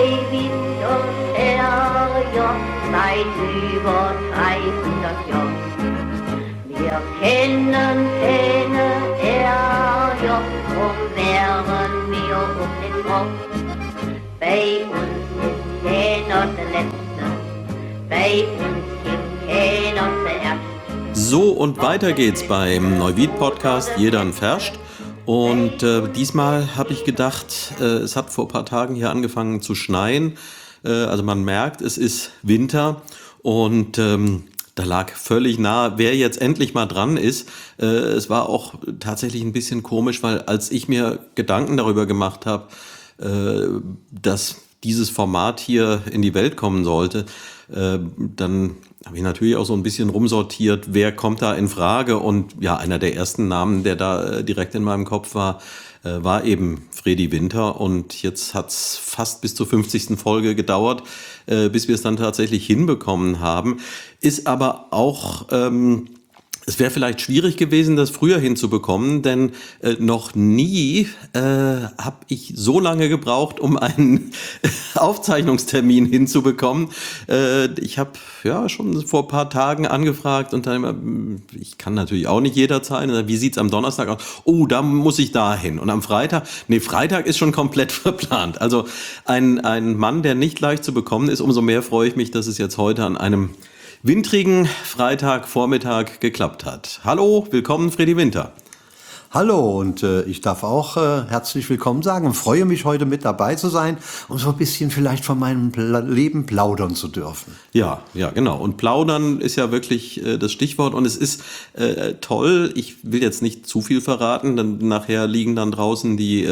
Neuwied und Herrjoch seit über 300 Jahren. Wir kennen keine Herrjoch, drum wären wir um den Rock. Bei uns ist keiner der Letzte, bei uns gibt keiner zuerst. So, und weiter geht's beim Neuwied-Podcast Jeder ein Ferscht. Und diesmal habe ich gedacht, es hat vor ein paar Tagen hier angefangen zu schneien. Also man merkt, es ist Winter und da lag völlig nah, wer jetzt endlich mal dran ist. Es war auch tatsächlich ein bisschen komisch, weil als ich mir Gedanken darüber gemacht habe, dass dieses Format hier in die Welt kommen sollte, dann habe ich natürlich auch so ein bisschen rumsortiert, wer kommt da in Frage. Und ja, einer der ersten Namen, der da direkt in meinem Kopf war, war eben Fredi Winter. Und jetzt hat's fast bis zur 50. Folge gedauert, bis wir es dann tatsächlich hinbekommen haben. Ist aber auch... Es wäre vielleicht schwierig gewesen, das früher hinzubekommen, denn noch nie habe ich so lange gebraucht, um einen Aufzeichnungstermin hinzubekommen. Ich habe ja schon vor ein paar Tagen angefragt und dann immer, ich kann natürlich auch nicht jederzeit. Wie sieht's am Donnerstag aus? Oh, da muss ich da hin. Und am Freitag ist schon komplett verplant. Also ein Mann, der nicht leicht zu bekommen ist. Umso mehr freue ich mich, dass es jetzt heute an einem wintrigen Freitagvormittag geklappt hat. Hallo, willkommen Fredi Winter. Hallo und ich darf auch herzlich willkommen sagen und freue mich, heute mit dabei zu sein und so ein bisschen vielleicht von meinem Leben plaudern zu dürfen. Ja, genau. Und plaudern ist ja wirklich das Stichwort und es ist toll. Ich will jetzt nicht zu viel verraten, dann nachher liegen dann draußen die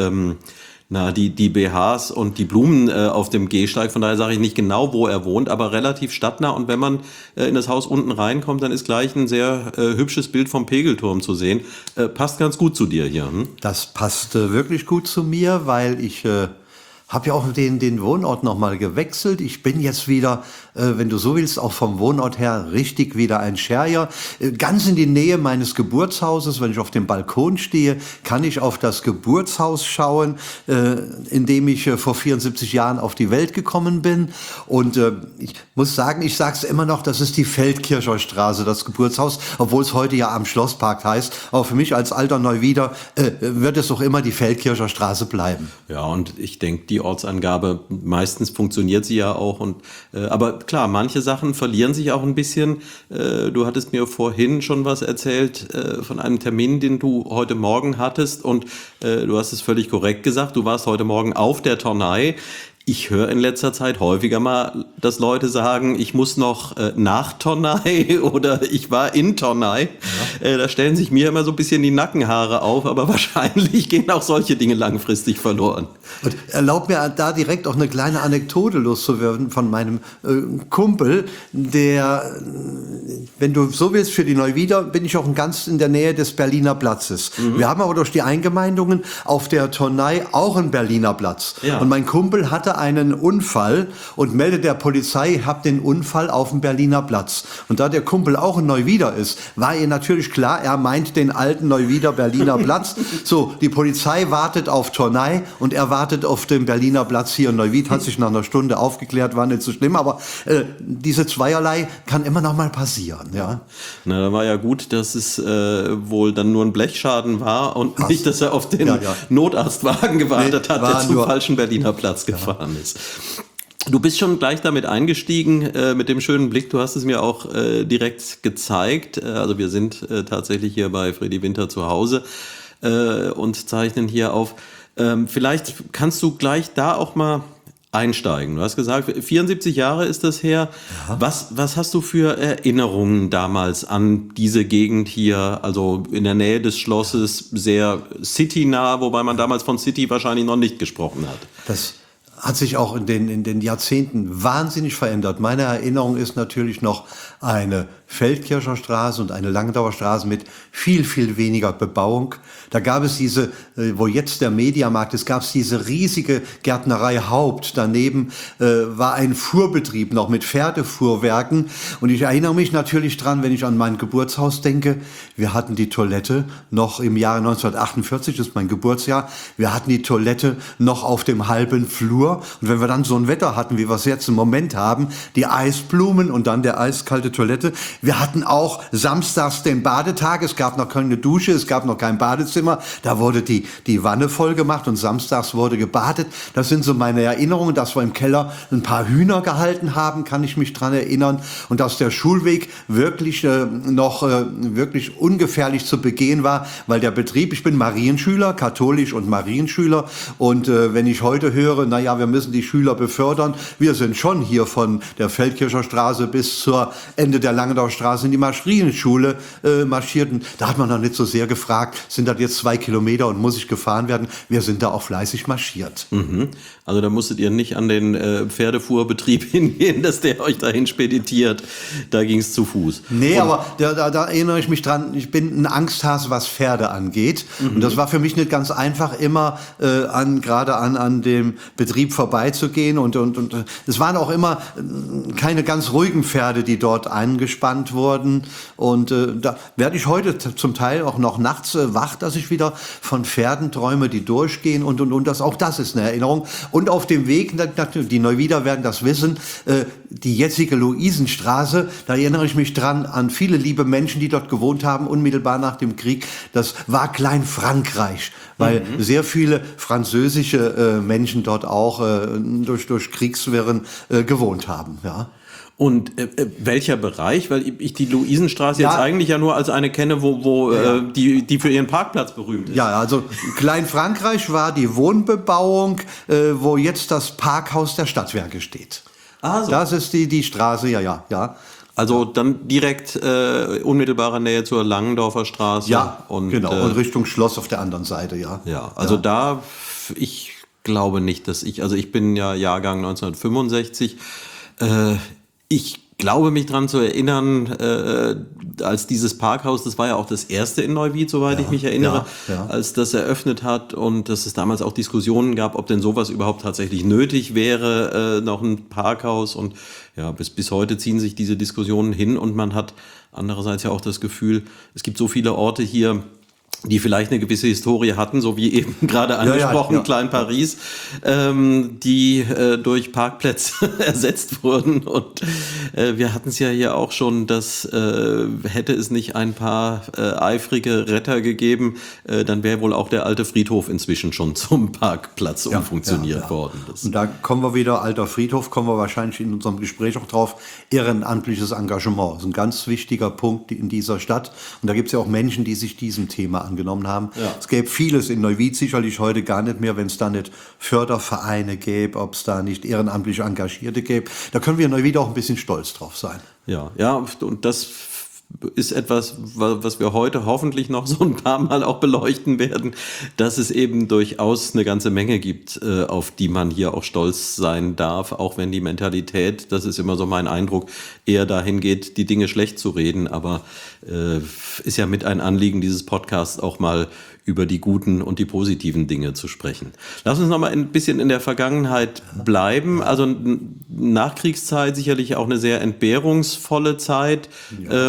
BHs und die Blumen auf dem Gehsteig. Von daher sage ich nicht genau, wo er wohnt, aber relativ stadtnah. Und wenn man in das Haus unten reinkommt, dann ist gleich ein sehr hübsches Bild vom Pegelturm zu sehen. Passt ganz gut zu dir hier. Hm? Das passt wirklich gut zu mir, weil ich habe ja auch den Wohnort nochmal gewechselt. Ich bin jetzt wieder, wenn du so willst, auch vom Wohnort her richtig wieder ein Scherjer. Ganz in die Nähe meines Geburtshauses. Wenn ich auf dem Balkon stehe, kann ich auf das Geburtshaus schauen, in dem ich vor 74 Jahren auf die Welt gekommen bin. Und ich muss sagen, ich sage es immer noch, das ist die Feldkircher Straße, das Geburtshaus, obwohl es heute ja am Schlosspark heißt. Aber für mich als alter Neuwieder wird es doch immer die Feldkircher Straße bleiben. Ja, und ich denke, die Ortsangabe, meistens funktioniert sie ja auch. Aber klar, manche Sachen verlieren sich auch ein bisschen. Du hattest mir vorhin schon was erzählt von einem Termin, den du heute Morgen hattest. Und du hast es völlig korrekt gesagt, du warst heute Morgen auf der Turnei. Ich höre in letzter Zeit häufiger mal, dass Leute sagen, ich muss noch nach Turnei oder ich war in Turnei. Ja. Da stellen sich mir immer so ein bisschen die Nackenhaare auf, aber wahrscheinlich gehen auch solche Dinge langfristig verloren. Und erlaub mir da direkt auch eine kleine Anekdote loszuwerden von meinem Kumpel, der, wenn du so willst, für die Neuwieder bin ich auch ganz in der Nähe des Berliner Platzes. Mhm. Wir haben aber durch die Eingemeindungen auf der Turnei auch einen Berliner Platz. Ja. Und mein Kumpel hatte einen Unfall und meldet der Polizei, hab den Unfall auf dem Berliner Platz. Und da der Kumpel auch ein Neuwieder ist, war ihr natürlich klar, er meint den alten Neuwieder Berliner Platz. So, die Polizei wartet auf Turnei und er wartet auf dem Berliner Platz hier in Neuwied, hat sich nach einer Stunde aufgeklärt, war nicht so schlimm, aber diese Zweierlei kann immer noch mal passieren. Ja. Na, da war ja gut, dass es wohl dann nur ein Blechschaden war und nicht, dass er auf den Notarztwagen gewartet hat, der zum falschen Berliner Platz gefahren ist. Du bist schon gleich damit eingestiegen, mit dem schönen Blick. Du hast es mir auch direkt gezeigt. Also wir sind tatsächlich hier bei Fredi Winter zu Hause und zeichnen hier auf. Vielleicht kannst du gleich da auch mal einsteigen. Du hast gesagt, 74 Jahre ist das her. Ja. Was hast du für Erinnerungen damals an diese Gegend hier, also in der Nähe des Schlosses, sehr citynah, wobei man damals von City wahrscheinlich noch nicht gesprochen hat? Das hat sich auch in den Jahrzehnten wahnsinnig verändert. Meine Erinnerung ist natürlich noch eine Feldkircher Straße und eine Langdauer Straße mit viel, viel weniger Bebauung. Da gab es diese, wo jetzt der Mediamarkt ist, gab es diese riesige Gärtnerei Haupt. Daneben war ein Fuhrbetrieb noch mit Pferdefuhrwerken. Und ich erinnere mich natürlich dran, wenn ich an mein Geburtshaus denke, wir hatten die Toilette noch im Jahre 1948, das ist mein Geburtsjahr, wir hatten die Toilette noch auf dem halben Flur. Und wenn wir dann so ein Wetter hatten, wie wir es jetzt im Moment haben, die Eisblumen und dann der eiskalte Toilette. Wir hatten auch samstags den Badetag, es gab noch keine Dusche, es gab noch kein Badezimmer. Da wurde die Wanne voll gemacht und samstags wurde gebadet. Das sind so meine Erinnerungen, dass wir im Keller ein paar Hühner gehalten haben, kann ich mich dran erinnern. Und dass der Schulweg wirklich wirklich ungefährlich zu begehen war, weil der Betrieb, ich bin Marienschüler, katholisch und Marienschüler. Und wenn ich heute höre, naja, wir müssen die Schüler befördern, wir sind schon hier von der Feldkircher Straße bis zur Ende der Langendauer Straße in die Marienschule marschiert. Und da hat man noch nicht so sehr gefragt, sind das jetzt 2 Kilometer und muss ich gefahren werden? Wir sind da auch fleißig marschiert. Mhm. Also da musstet ihr nicht an den Pferdefuhrbetrieb hingehen, dass der euch dahin speditiert. Da ging es zu Fuß. Nee, aber da erinnere ich mich dran, ich bin ein Angsthase, was Pferde angeht. Und das war für mich nicht ganz einfach, immer gerade an dem Betrieb vorbeizugehen. Und es waren auch immer keine ganz ruhigen Pferde, die dort eingespannt wurden. Und da werde ich heute zum Teil auch noch nachts wach, dass ich wieder von Pferden träume, die durchgehen und auch das ist eine Erinnerung. Und auf dem Weg, die Neuwieder werden das wissen, die jetzige Luisenstraße, da erinnere ich mich dran an viele liebe Menschen, die dort gewohnt haben, unmittelbar nach dem Krieg. Das war Klein-Frankreich, weil sehr viele französische Menschen dort auch durch Kriegswirren gewohnt haben, ja. Und welcher Bereich? Weil ich die Luisenstraße jetzt eigentlich ja nur als eine kenne, wo die für ihren Parkplatz berühmt ist. Ja, also Klein-Frankreich war die Wohnbebauung, wo jetzt das Parkhaus der Stadtwerke steht. Ah, so. Das ist die Straße, ja. Also dann direkt unmittelbarer Nähe zur Langendorfer Straße. Ja, genau. Und Richtung Schloss auf der anderen Seite, ja. Ja, also ich glaube nicht, ich bin ja Jahrgang 1965, ich glaube mich daran zu erinnern, als dieses Parkhaus, das war ja auch das erste in Neuwied, soweit ich mich erinnere, als das eröffnet hat und dass es damals auch Diskussionen gab, ob denn sowas überhaupt tatsächlich nötig wäre, noch ein Parkhaus. Und ja, bis heute ziehen sich diese Diskussionen hin und man hat andererseits ja auch das Gefühl, es gibt so viele Orte hier, die vielleicht eine gewisse Historie hatten, so wie eben gerade angesprochen, Klein-Paris, die durch Parkplätze ersetzt wurden. Und wir hatten es ja hier auch schon, dass hätte es nicht ein paar eifrige Retter gegeben, dann wäre wohl auch der alte Friedhof inzwischen schon zum Parkplatz umfunktioniert worden. Und da kommen wir wieder, alter Friedhof, kommen wir wahrscheinlich in unserem Gespräch auch drauf, ehrenamtliches Engagement. Das ist ein ganz wichtiger Punkt in dieser Stadt. Und da gibt es ja auch Menschen, die sich diesem Thema angenommen haben. Ja. Es gäbe vieles in Neuwied, sicherlich heute gar nicht mehr, wenn es da nicht Fördervereine gäbe, ob es da nicht ehrenamtlich Engagierte gäbe. Da können wir in Neuwied auch ein bisschen stolz drauf sein. Ja, und das ist etwas, was wir heute hoffentlich noch so ein paar Mal auch beleuchten werden, dass es eben durchaus eine ganze Menge gibt, auf die man hier auch stolz sein darf, auch wenn die Mentalität, das ist immer so mein Eindruck, eher dahin geht, die Dinge schlecht zu reden, aber ist ja mit ein Anliegen dieses Podcasts auch mal über die guten und die positiven Dinge zu sprechen. Lass uns noch mal ein bisschen in der Vergangenheit bleiben. Also Nachkriegszeit sicherlich auch eine sehr entbehrungsvolle Zeit. Ja.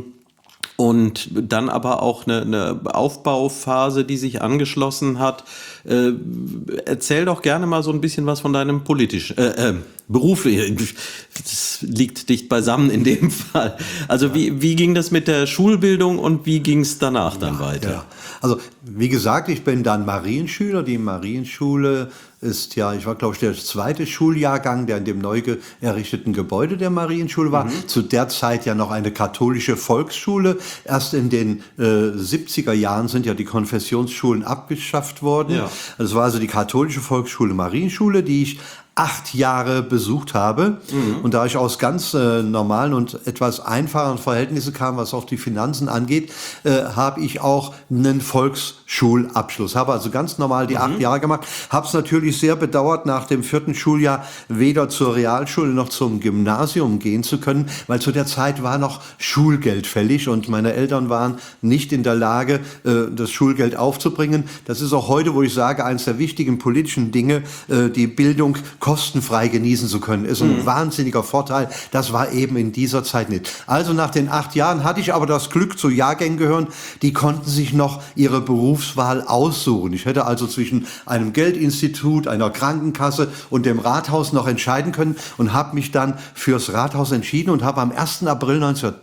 Und dann aber auch eine Aufbauphase, die sich angeschlossen hat. Erzähl doch gerne mal so ein bisschen was von deinem Beruf. Das liegt dicht beisammen in dem Fall. Also wie ging das mit der Schulbildung und wie ging es danach dann weiter? Ja. Also wie gesagt, ich bin dann Marienschüler. Die Marienschule ist ich war glaube ich der zweite Schuljahrgang, der in dem neu errichteten Gebäude der Marienschule war. Zu der Zeit ja noch eine katholische Volksschule. Erst in den 70er Jahren sind ja die Konfessionsschulen abgeschafft worden. Ja. Das war also die katholische Volksschule Marienschule, die ich 8 Jahre besucht habe. Und da ich aus ganz normalen und etwas einfachen Verhältnissen kam, was auch die Finanzen angeht, habe ich auch einen Volksschulabschluss. Habe also ganz normal die 8 Jahre gemacht. Habe es natürlich sehr bedauert, nach dem 4. Schuljahr weder zur Realschule noch zum Gymnasium gehen zu können, weil zu der Zeit war noch Schulgeld fällig und meine Eltern waren nicht in der Lage, das Schulgeld aufzubringen. Das ist auch heute, wo ich sage, eines der wichtigen politischen Dinge, die Bildung kostenfrei genießen zu können, ist ein wahnsinniger Vorteil. Das war eben in dieser Zeit nicht. Also nach den 8 Jahren hatte ich aber das Glück, zu Jahrgängen gehören, die konnten sich noch ihre Berufswahl aussuchen. Ich hätte also zwischen einem Geldinstitut, einer Krankenkasse und dem Rathaus noch entscheiden können und habe mich dann fürs Rathaus entschieden und habe am 1. April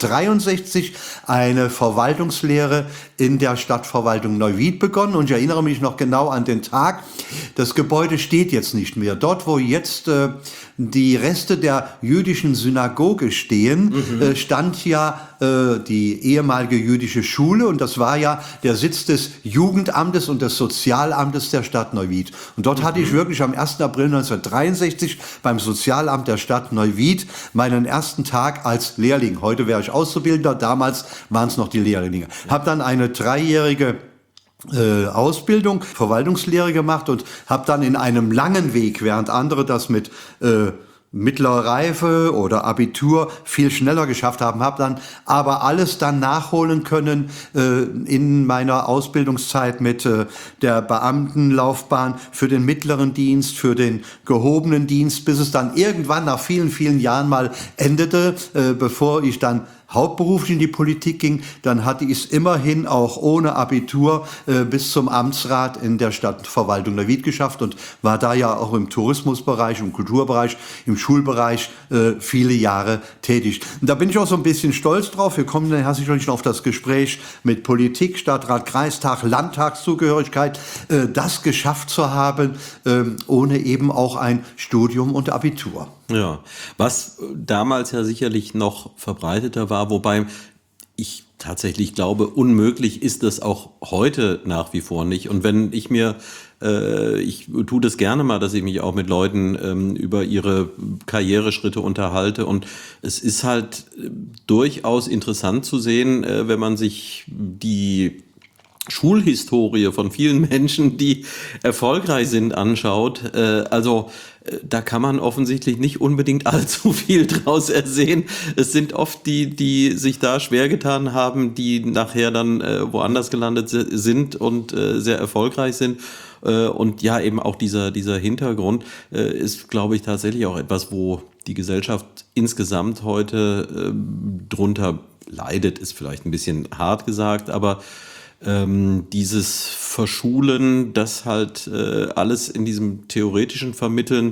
1963 eine Verwaltungslehre in der Stadtverwaltung Neuwied begonnen und ich erinnere mich noch genau an den Tag. Das Gebäude steht jetzt nicht mehr. Dort, wo jetzt die Reste der jüdischen Synagoge stehen, stand ja die ehemalige jüdische Schule und das war ja der Sitz des Jugendamtes und des Sozialamtes der Stadt Neuwied. Und dort hatte ich wirklich am 1. April 1963 beim Sozialamt der Stadt Neuwied meinen ersten Tag als Lehrling. Heute wäre ich Auszubildender, damals waren es noch die Lehrlinge. Habe dann eine 3-jährige Ausbildung, Verwaltungslehre gemacht und habe dann in einem langen Weg, während andere das mit mittlerer Reife oder Abitur viel schneller geschafft haben, habe dann aber alles dann nachholen können in meiner Ausbildungszeit mit der Beamtenlaufbahn für den mittleren Dienst, für den gehobenen Dienst, bis es dann irgendwann nach vielen, vielen Jahren mal endete, bevor ich dann hauptberuflich in die Politik ging, dann hatte ich es immerhin auch ohne Abitur bis zum Amtsrat in der Stadtverwaltung Neuwied geschafft und war da ja auch im Tourismusbereich, im Kulturbereich, im Schulbereich viele Jahre tätig. Und da bin ich auch so ein bisschen stolz drauf. Wir kommen dann sicherlich noch auf das Gespräch mit Politik, Stadtrat, Kreistag, Landtagszugehörigkeit, das geschafft zu haben, ohne eben auch ein Studium und Abitur. Ja, was damals ja sicherlich noch verbreiteter war, wobei ich tatsächlich glaube, unmöglich ist das auch heute nach wie vor nicht. Und wenn ich mir, ich tue das gerne mal, dass ich mich auch mit Leuten über ihre Karriereschritte unterhalte. Und es ist halt durchaus interessant zu sehen, wenn man sich die Schulhistorie von vielen Menschen, die erfolgreich sind, anschaut. Also da kann man offensichtlich nicht unbedingt allzu viel draus ersehen. Es sind oft die sich da schwer getan haben, die nachher dann woanders gelandet sind und sehr erfolgreich sind. Und ja, eben auch dieser Hintergrund ist, glaube ich, tatsächlich auch etwas, wo die Gesellschaft insgesamt heute drunter leidet, ist vielleicht ein bisschen hart gesagt, aber dieses Verschulen, das halt alles in diesem theoretischen Vermitteln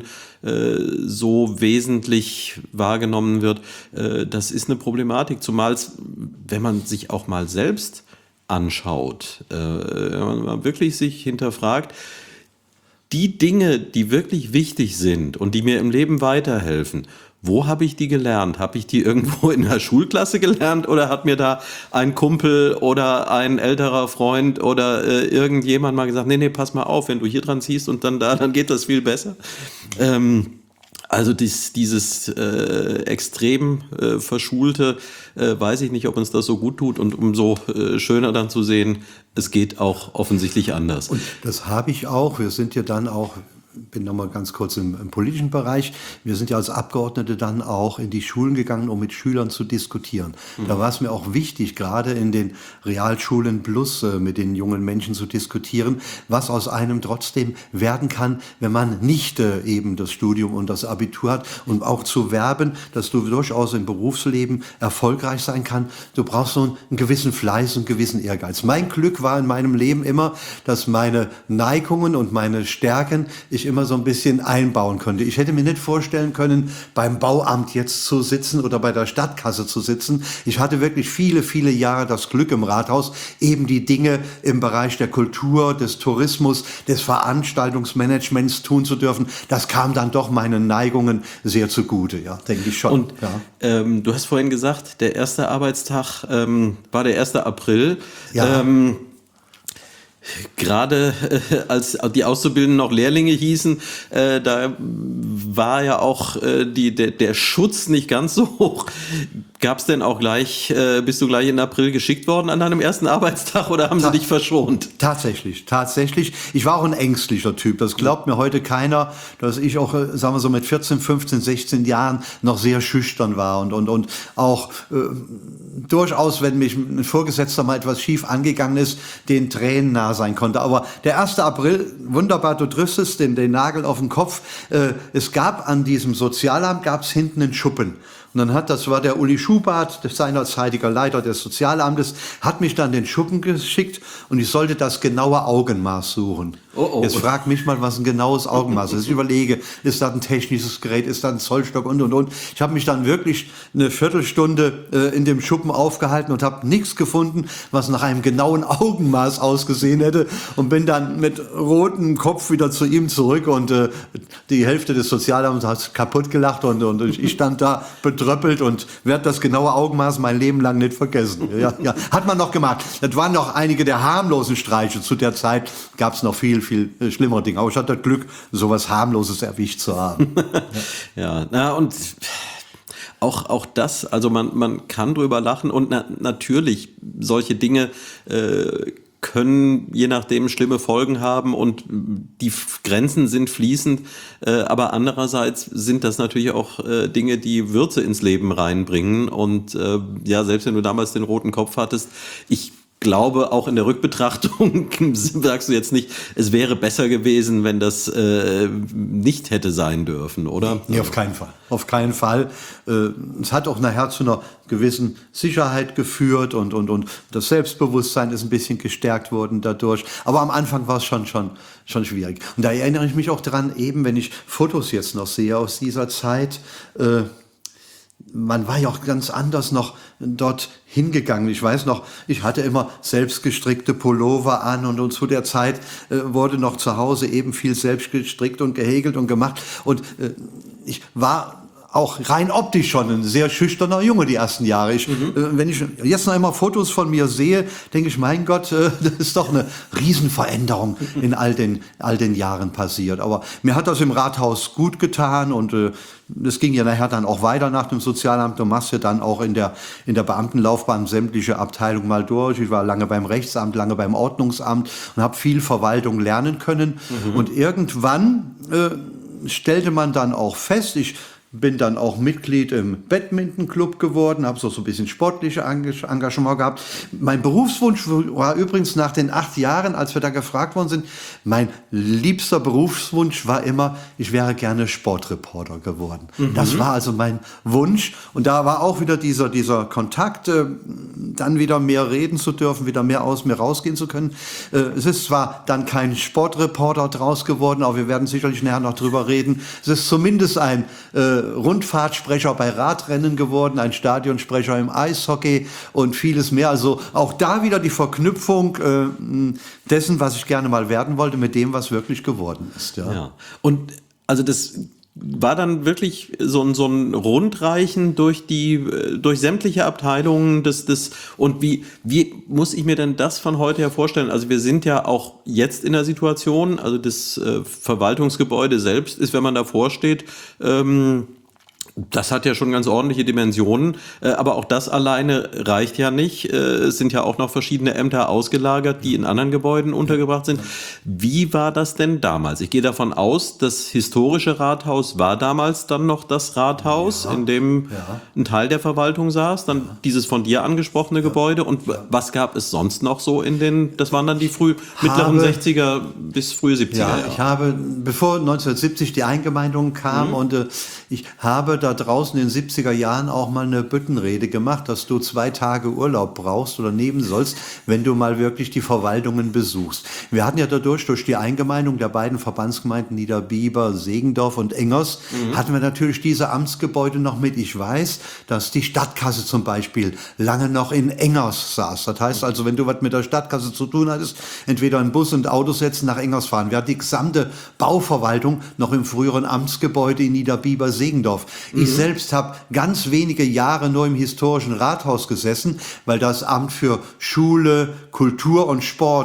so wesentlich wahrgenommen wird, das ist eine Problematik, zumal wenn man sich auch mal selbst anschaut, wenn man mal wirklich sich hinterfragt, die Dinge, die wirklich wichtig sind und die mir im Leben weiterhelfen, wo habe ich die gelernt? Habe ich die irgendwo in der Schulklasse gelernt oder hat mir da ein Kumpel oder ein älterer Freund oder irgendjemand mal gesagt, nee, pass mal auf, wenn du hier dran ziehst und dann da, dann geht das viel besser. Also dieses extrem Verschulte, weiß ich nicht, ob uns das so gut tut und umso schöner dann zu sehen, es geht auch offensichtlich anders. Und das habe ich auch. Wir sind ja dann auch, bin nochmal ganz kurz im politischen Bereich. Wir sind ja als Abgeordnete dann auch in die Schulen gegangen, um mit Schülern zu diskutieren. Da war es mir auch wichtig, gerade in den Realschulen plus mit den jungen Menschen zu diskutieren, was aus einem trotzdem werden kann, wenn man nicht eben das Studium und das Abitur hat und auch zu werben, dass du durchaus im Berufsleben erfolgreich sein kann. Du brauchst so einen gewissen Fleiß und einen gewissen Ehrgeiz. Mein Glück war in meinem Leben immer, dass meine Neigungen und meine Stärken ich immer so ein bisschen einbauen konnte. Ich hätte mir nicht vorstellen können, beim Bauamt jetzt zu sitzen oder bei der Stadtkasse zu sitzen. Ich hatte wirklich viele, viele Jahre das Glück im Rathaus, eben die Dinge im Bereich der Kultur, des Tourismus, des Veranstaltungsmanagements tun zu dürfen. Das kam dann doch meinen Neigungen sehr zugute, ja, denke ich schon. Und ja. Du hast vorhin gesagt, der erste Arbeitstag war der 1. April. Ja. Gerade als die Auszubildenden noch Lehrlinge hießen, da war ja auch der Schutz nicht ganz so hoch. Gab's denn auch gleich, bist du gleich in April geschickt worden an deinem ersten Arbeitstag oder haben sie dich verschont? Tatsächlich. Ich war auch ein ängstlicher Typ. Das glaubt mir heute keiner, dass ich auch, sagen wir so, mit 14, 15, 16 Jahren noch sehr schüchtern war und auch durchaus, wenn mich ein Vorgesetzter mal etwas schief angegangen ist, den Tränen nah sein konnte. Aber der 1. April, wunderbar, du triffst es, den Nagel auf den Kopf. Es gab an diesem Sozialamt, gab's hinten einen Schuppen. Und dann das war der Uli Schubart, der seinerzeitiger Leiter des Sozialamtes, hat mich dann den Schuppen geschickt und ich sollte das genaue Augenmaß suchen. Oh. Jetzt frag mich mal, was ein genaues Augenmaß ist. Ich überlege, ist das ein technisches Gerät, ist das ein Zollstock und. Ich habe mich dann wirklich eine Viertelstunde in dem Schuppen aufgehalten und habe nichts gefunden, was nach einem genauen Augenmaß ausgesehen hätte und bin dann mit rotem Kopf wieder zu ihm zurück und die Hälfte des Sozialamts hat kaputt gelacht und ich stand da betröppelt und werde das genaue Augenmaß mein Leben lang nicht vergessen. Ja, hat man noch gemacht. Das waren noch einige der harmlosen Streiche. Zu der Zeit gab es noch viel schlimmere Dinge. Aber ich hatte das Glück, sowas Harmloses erwischt zu haben. Ja, na und auch das, also man kann drüber lachen und natürlich solche Dinge können je nachdem schlimme Folgen haben und die Grenzen sind fließend, aber andererseits sind das natürlich auch Dinge, die Würze ins Leben reinbringen und selbst wenn du damals den roten Kopf hattest, ich glaube, auch in der Rückbetrachtung sagst du jetzt nicht, es wäre besser gewesen, wenn das nicht hätte sein dürfen, oder? Nee, auf keinen Fall. Auf keinen Fall. Es hat auch nachher zu einer gewissen Sicherheit geführt und das Selbstbewusstsein ist ein bisschen gestärkt worden dadurch. Aber am Anfang war es schon schwierig. Und da erinnere ich mich auch dran, eben wenn ich Fotos jetzt noch sehe aus dieser Zeit, man war ja auch ganz anders noch dort hingegangen. Ich weiß noch, ich hatte immer selbst gestrickte Pullover an und zu der Zeit wurde noch zu Hause eben viel selbst gestrickt und gehäkelt und gemacht. Und ich war auch rein optisch schon ein sehr schüchterner Junge die ersten Jahre. Wenn ich jetzt noch einmal Fotos von mir sehe, denke ich, mein Gott, das ist doch eine Riesenveränderung in all den Jahren passiert. Aber mir hat das im Rathaus gut getan und das ging ja nachher dann auch weiter nach dem Sozialamt. Du machst ja dann auch in der Beamtenlaufbahn sämtliche Abteilungen mal durch. Ich war lange beim Rechtsamt, lange beim Ordnungsamt und habe viel Verwaltung lernen können. Und irgendwann stellte man dann auch fest, ich bin dann auch Mitglied im Badmintonclub geworden, habe so ein bisschen sportliche Engagement gehabt. Mein Berufswunsch war übrigens nach den 8 Jahren, als wir da gefragt worden sind, mein liebster Berufswunsch war immer, ich wäre gerne Sportreporter geworden. Das war also mein Wunsch. Und da war auch wieder dieser Kontakt, dann wieder mehr reden zu dürfen, wieder mehr aus mir rausgehen zu können. Es ist zwar dann kein Sportreporter draus geworden, aber wir werden sicherlich nachher noch drüber reden. Es ist zumindest ein Rundfahrtsprecher bei Radrennen geworden, ein Stadionsprecher im Eishockey und vieles mehr. Also auch da wieder die Verknüpfung dessen, was ich gerne mal werden wollte, mit dem, was wirklich geworden ist. Ja. Und also das war dann wirklich so ein Rundreichen durch sämtliche Abteilungen und wie muss ich mir denn das von heute her vorstellen? Also wir sind ja auch jetzt in der Situation, also das Verwaltungsgebäude selbst ist, wenn man davor steht, das hat ja schon ganz ordentliche Dimensionen, aber auch das alleine reicht ja nicht. Es sind ja auch noch verschiedene Ämter ausgelagert, die in anderen Gebäuden untergebracht sind. Wie war das denn damals? Ich gehe davon aus, das historische Rathaus war damals dann noch das Rathaus, in dem ein Teil der Verwaltung saß, dann dieses von dir angesprochene Gebäude. Und was gab es sonst noch so das waren dann die mittleren 60er bis frühe 70er Jahre. Ich habe, bevor 1970 die Eingemeindung kam und ich habe da draußen in den 70er Jahren auch mal eine Büttenrede gemacht, dass du 2 Tage Urlaub brauchst oder nehmen sollst, wenn du mal wirklich die Verwaltungen besuchst. Wir hatten ja durch die Eingemeindung der beiden Verbandsgemeinden Niederbiber, Segendorf und Engers, hatten wir natürlich diese Amtsgebäude noch mit. Ich weiß, dass die Stadtkasse zum Beispiel lange noch in Engers saß. Das heißt also, wenn du was mit der Stadtkasse zu tun hattest, entweder in Bus und Autos setzen, nach Engers fahren. Wir hatten die gesamte Bauverwaltung noch im früheren Amtsgebäude in Niederbiber, Segendorf. Ich selbst habe ganz wenige Jahre nur im historischen Rathaus gesessen, weil das Amt für Schule, Kultur und Sport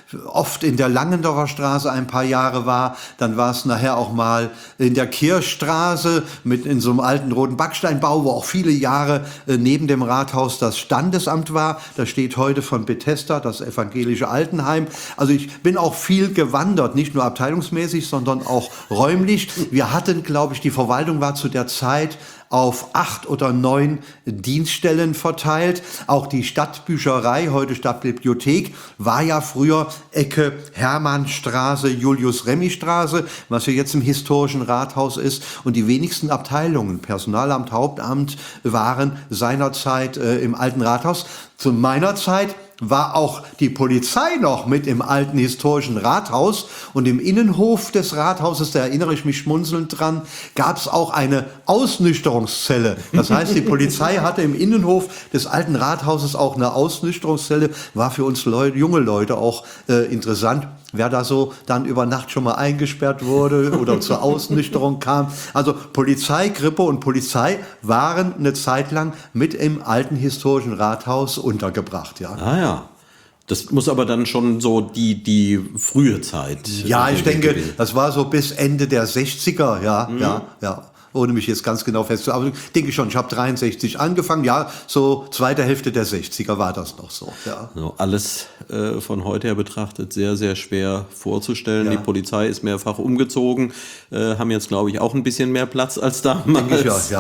oft in der Langendorfer Straße ein paar Jahre war. Dann war es nachher auch mal in der Kirchstraße in so einem alten roten Backsteinbau, wo auch viele Jahre neben dem Rathaus das Standesamt war. Da steht heute von Bethesda das evangelische Altenheim. Also ich bin auch viel gewandert, nicht nur abteilungsmäßig, sondern auch räumlich. Wir hatten, glaube ich, die Verwaltung war zu der Zeit auf 8 oder 9 Dienststellen verteilt. Auch die Stadtbücherei, heute Stadtbibliothek, war ja früher Ecke Hermannstraße, Julius-Remy-Straße, was ja jetzt im historischen Rathaus ist. Und die wenigsten Abteilungen, Personalamt, Hauptamt, waren seinerzeit im alten Rathaus. Zu meiner Zeit war auch die Polizei noch mit im alten historischen Rathaus, und im Innenhof des Rathauses, da erinnere ich mich schmunzelnd dran, gab es auch eine Ausnüchterungszelle. Das heißt, die Polizei hatte im Innenhof des alten Rathauses auch eine Ausnüchterungszelle, war für uns junge Leute auch interessant, wer da so dann über Nacht schon mal eingesperrt wurde oder zur Ausnüchterung kam. Also Polizei, Kripo und Polizei waren eine Zeit lang mit im alten historischen Rathaus untergebracht. Ja. Ah ja. Das muss aber dann schon so die frühe Zeit. Ja, ich denke, das war so bis Ende der 60er, ja. Ohne mich jetzt ganz genau festzuhalten. Aber ich denke schon, ich habe 63 angefangen, ja, so zweite Hälfte der 60er war das noch so. Ja. Also alles von heute her betrachtet sehr, sehr schwer vorzustellen. Ja. Die Polizei ist mehrfach umgezogen, haben jetzt, glaube ich, auch ein bisschen mehr Platz als damals. Denke ich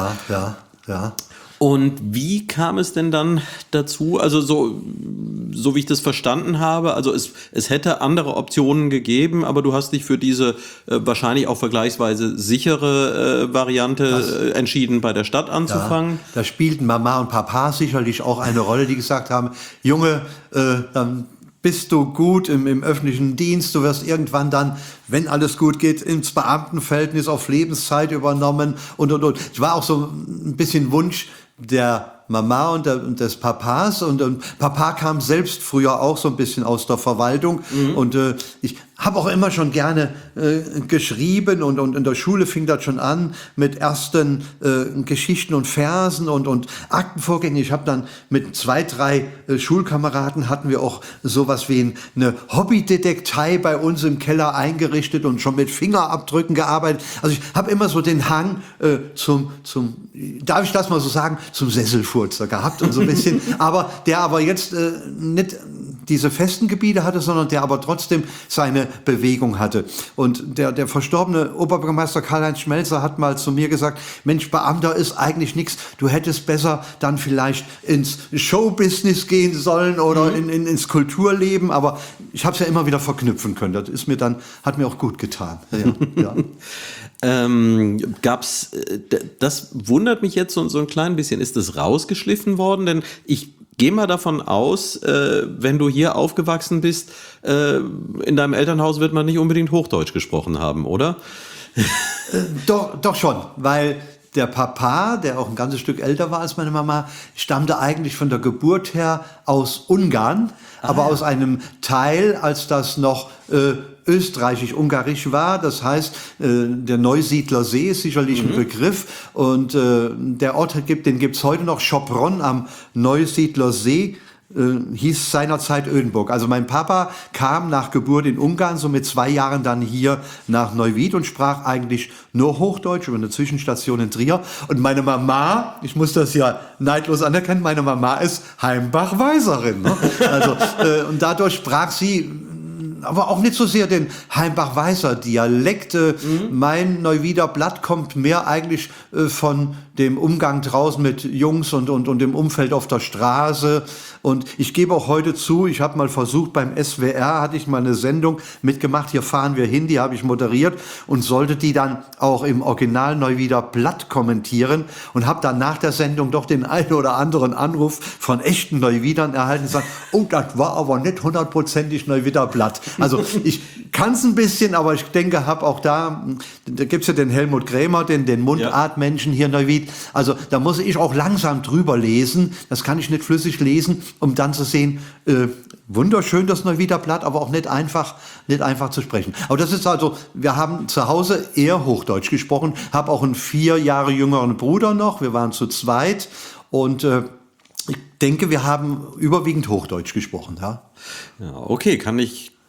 ja. Und wie kam es denn dann dazu? Also so wie ich das verstanden habe, also es hätte andere Optionen gegeben, aber du hast dich für diese wahrscheinlich auch vergleichsweise sichere Variante entschieden, bei der Stadt anzufangen. Ja, da spielten Mama und Papa sicherlich auch eine Rolle, die gesagt haben, Junge, dann bist du gut im öffentlichen Dienst, du wirst irgendwann dann, wenn alles gut geht, ins Beamtenverhältnis auf Lebenszeit übernommen und. Es war auch so ein bisschen Wunsch der Mama und des Papas, und Papa kam selbst früher auch so ein bisschen aus der Verwaltung, und ich habe auch immer schon gerne geschrieben, und in der Schule fing das schon an mit ersten Geschichten und Versen und Aktenvorgängen. Ich habe dann mit 2, 3 Schulkameraden hatten wir auch sowas wie eine Hobbydetektei bei uns im Keller eingerichtet und schon mit Fingerabdrücken gearbeitet. Also ich habe immer so den Hang zum darf ich das mal so sagen, zum Sesselfurzer gehabt und so ein bisschen, der aber jetzt nicht diese festen Gebiete hatte, sondern der aber trotzdem seine Bewegung hatte. Und der verstorbene Oberbürgermeister Karl-Heinz Schmelzer hat mal zu mir gesagt, Mensch, Beamter ist eigentlich nichts, du hättest besser dann vielleicht ins Showbusiness gehen sollen oder ins Kulturleben, aber ich habe es ja immer wieder verknüpfen können. Das ist hat mir auch gut getan. Ja. Gab's, das wundert mich jetzt so ein klein bisschen, ist das rausgeschliffen worden? Denn ich gehe mal davon aus, wenn du hier aufgewachsen bist, in deinem Elternhaus wird man nicht unbedingt Hochdeutsch gesprochen haben, oder? Doch schon, weil der Papa, der auch ein ganzes Stück älter war als meine Mama, stammte eigentlich von der Geburt her aus Ungarn, aber aus einem Teil, als das noch österreichisch-ungarisch war. Das heißt, der Neusiedler See ist sicherlich ein Begriff, und der Ort den gibt's heute noch, Schopron am Neusiedler See. Hieß seinerzeit Ödenburg. Also mein Papa kam nach Geburt in Ungarn, so mit 2 Jahren dann hier nach Neuwied und sprach eigentlich nur Hochdeutsch über eine Zwischenstation in Trier. Und meine Mama, ich muss das ja neidlos anerkennen, meine Mama ist Heimbach-Weiserin. Ne? Also, und dadurch sprach sie aber auch nicht so sehr den Heimbach-Weißer Dialekt. Mein Neuwieder Blatt kommt mehr eigentlich von dem Umgang draußen mit Jungs und dem Umfeld auf der Straße. Und ich gebe auch heute zu, ich habe mal versucht, beim SWR hatte ich mal eine Sendung mitgemacht, hier fahren wir hin, die habe ich moderiert und sollte die dann auch im Original Neuwieder Blatt kommentieren und habe dann nach der Sendung doch den einen oder anderen Anruf von echten Neuwiedern erhalten und gesagt, oh, das war aber nicht 100%ig Neuwieder Blatt. Also ich kann es ein bisschen, aber ich denke, habe auch da gibt's ja den Helmut Krämer, den Mundartmenschen hier in Neuwied. Also da muss ich auch langsam drüber lesen. Das kann ich nicht flüssig lesen, um dann zu sehen, wunderschön das Neuwieder Blatt, aber auch nicht einfach zu sprechen. Aber das ist also, wir haben zu Hause eher Hochdeutsch gesprochen, habe auch einen 4 Jahre jüngeren Bruder noch, wir waren zu zweit und ich denke, wir haben überwiegend Hochdeutsch gesprochen. Ja, okay, kann ich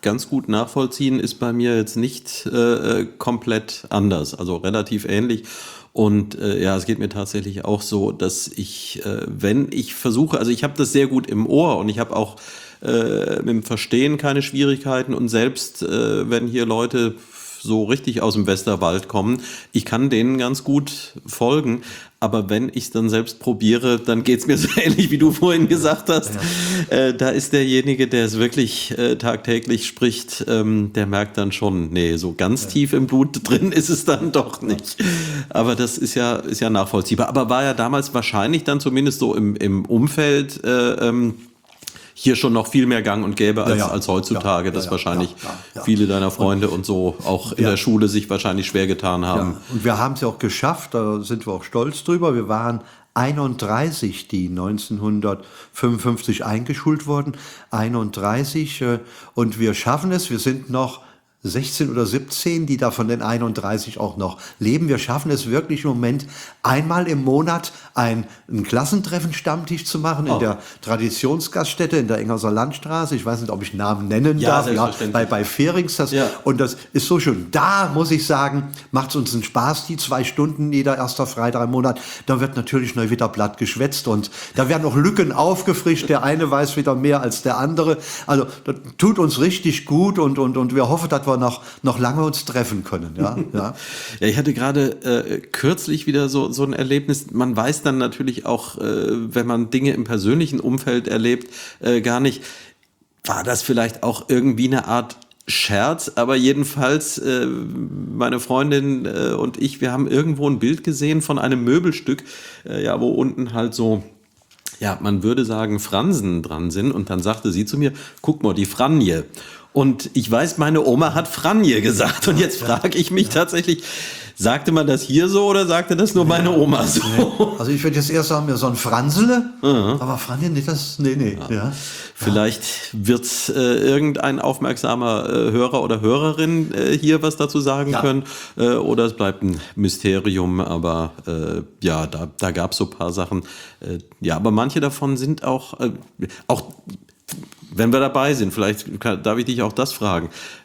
ganz gut nachvollziehen, ist bei mir jetzt nicht komplett anders, also relativ ähnlich. Und ja, es geht mir tatsächlich auch so, dass ich, wenn ich versuche, also ich habe das sehr gut im Ohr und ich habe auch mit dem Verstehen keine Schwierigkeiten und selbst wenn hier Leute so richtig aus dem Westerwald kommen, ich kann denen ganz gut folgen, aber wenn ich es dann selbst probiere, dann geht es mir so ähnlich, wie du vorhin gesagt hast. Ja. Da ist derjenige, der es wirklich tagtäglich spricht, der merkt dann schon, nee, so ganz tief im Blut drin ist es dann doch nicht. Aber das ist ja nachvollziehbar. Aber war ja damals wahrscheinlich dann zumindest so im Umfeld hier schon noch viel mehr gang und gäbe als heutzutage, dass wahrscheinlich viele deiner Freunde und so auch in der Schule sich wahrscheinlich schwer getan haben. Ja. Und wir haben es ja auch geschafft, da sind wir auch stolz drüber. Wir waren 31, die 1955 eingeschult wurden, 31 und wir schaffen es, wir sind noch 16 oder 17, die da von den 31 auch noch leben. Wir schaffen es wirklich im Moment, einmal im Monat einen Klassentreffen-Stammtisch zu machen in der Traditionsgaststätte in der Engerser Landstraße. Ich weiß nicht, ob ich Namen nennen darf. Ja, bei Ferings. Und das ist so schön. Da muss ich sagen, macht es uns einen Spaß, die 2 Stunden jeder erster Freitag im Monat. Da wird natürlich Neuwieder Blatt geschwätzt und da werden auch Lücken aufgefrischt. Der eine weiß wieder mehr als der andere. Also das tut uns richtig gut und wir hoffen, dass wir noch lange uns treffen können. Ja, ja. Ja, ich hatte gerade kürzlich wieder so ein Erlebnis. Man weiß dann natürlich auch, wenn man Dinge im persönlichen Umfeld erlebt, gar nicht, war das vielleicht auch irgendwie eine Art Scherz, aber jedenfalls meine Freundin und ich, wir haben irgendwo ein Bild gesehen von einem Möbelstück, wo unten halt so, ja, man würde sagen, Fransen dran sind und dann sagte sie zu mir, guck mal, die Franje. Und ich weiß, meine Oma hat Franje gesagt. Und jetzt frage ich mich tatsächlich, sagte man das hier so oder sagte das nur meine Oma so? Nee. Also ich würde jetzt erst sagen, ja, so ein Franzele, aber Franje nicht, das, nee. Ja. Vielleicht wird irgendein aufmerksamer Hörer oder Hörerin hier was dazu sagen können. Oder es bleibt ein Mysterium, aber da gab es so ein paar Sachen. Aber manche davon sind auch wenn wir dabei sind, vielleicht darf ich dich auch das fragen.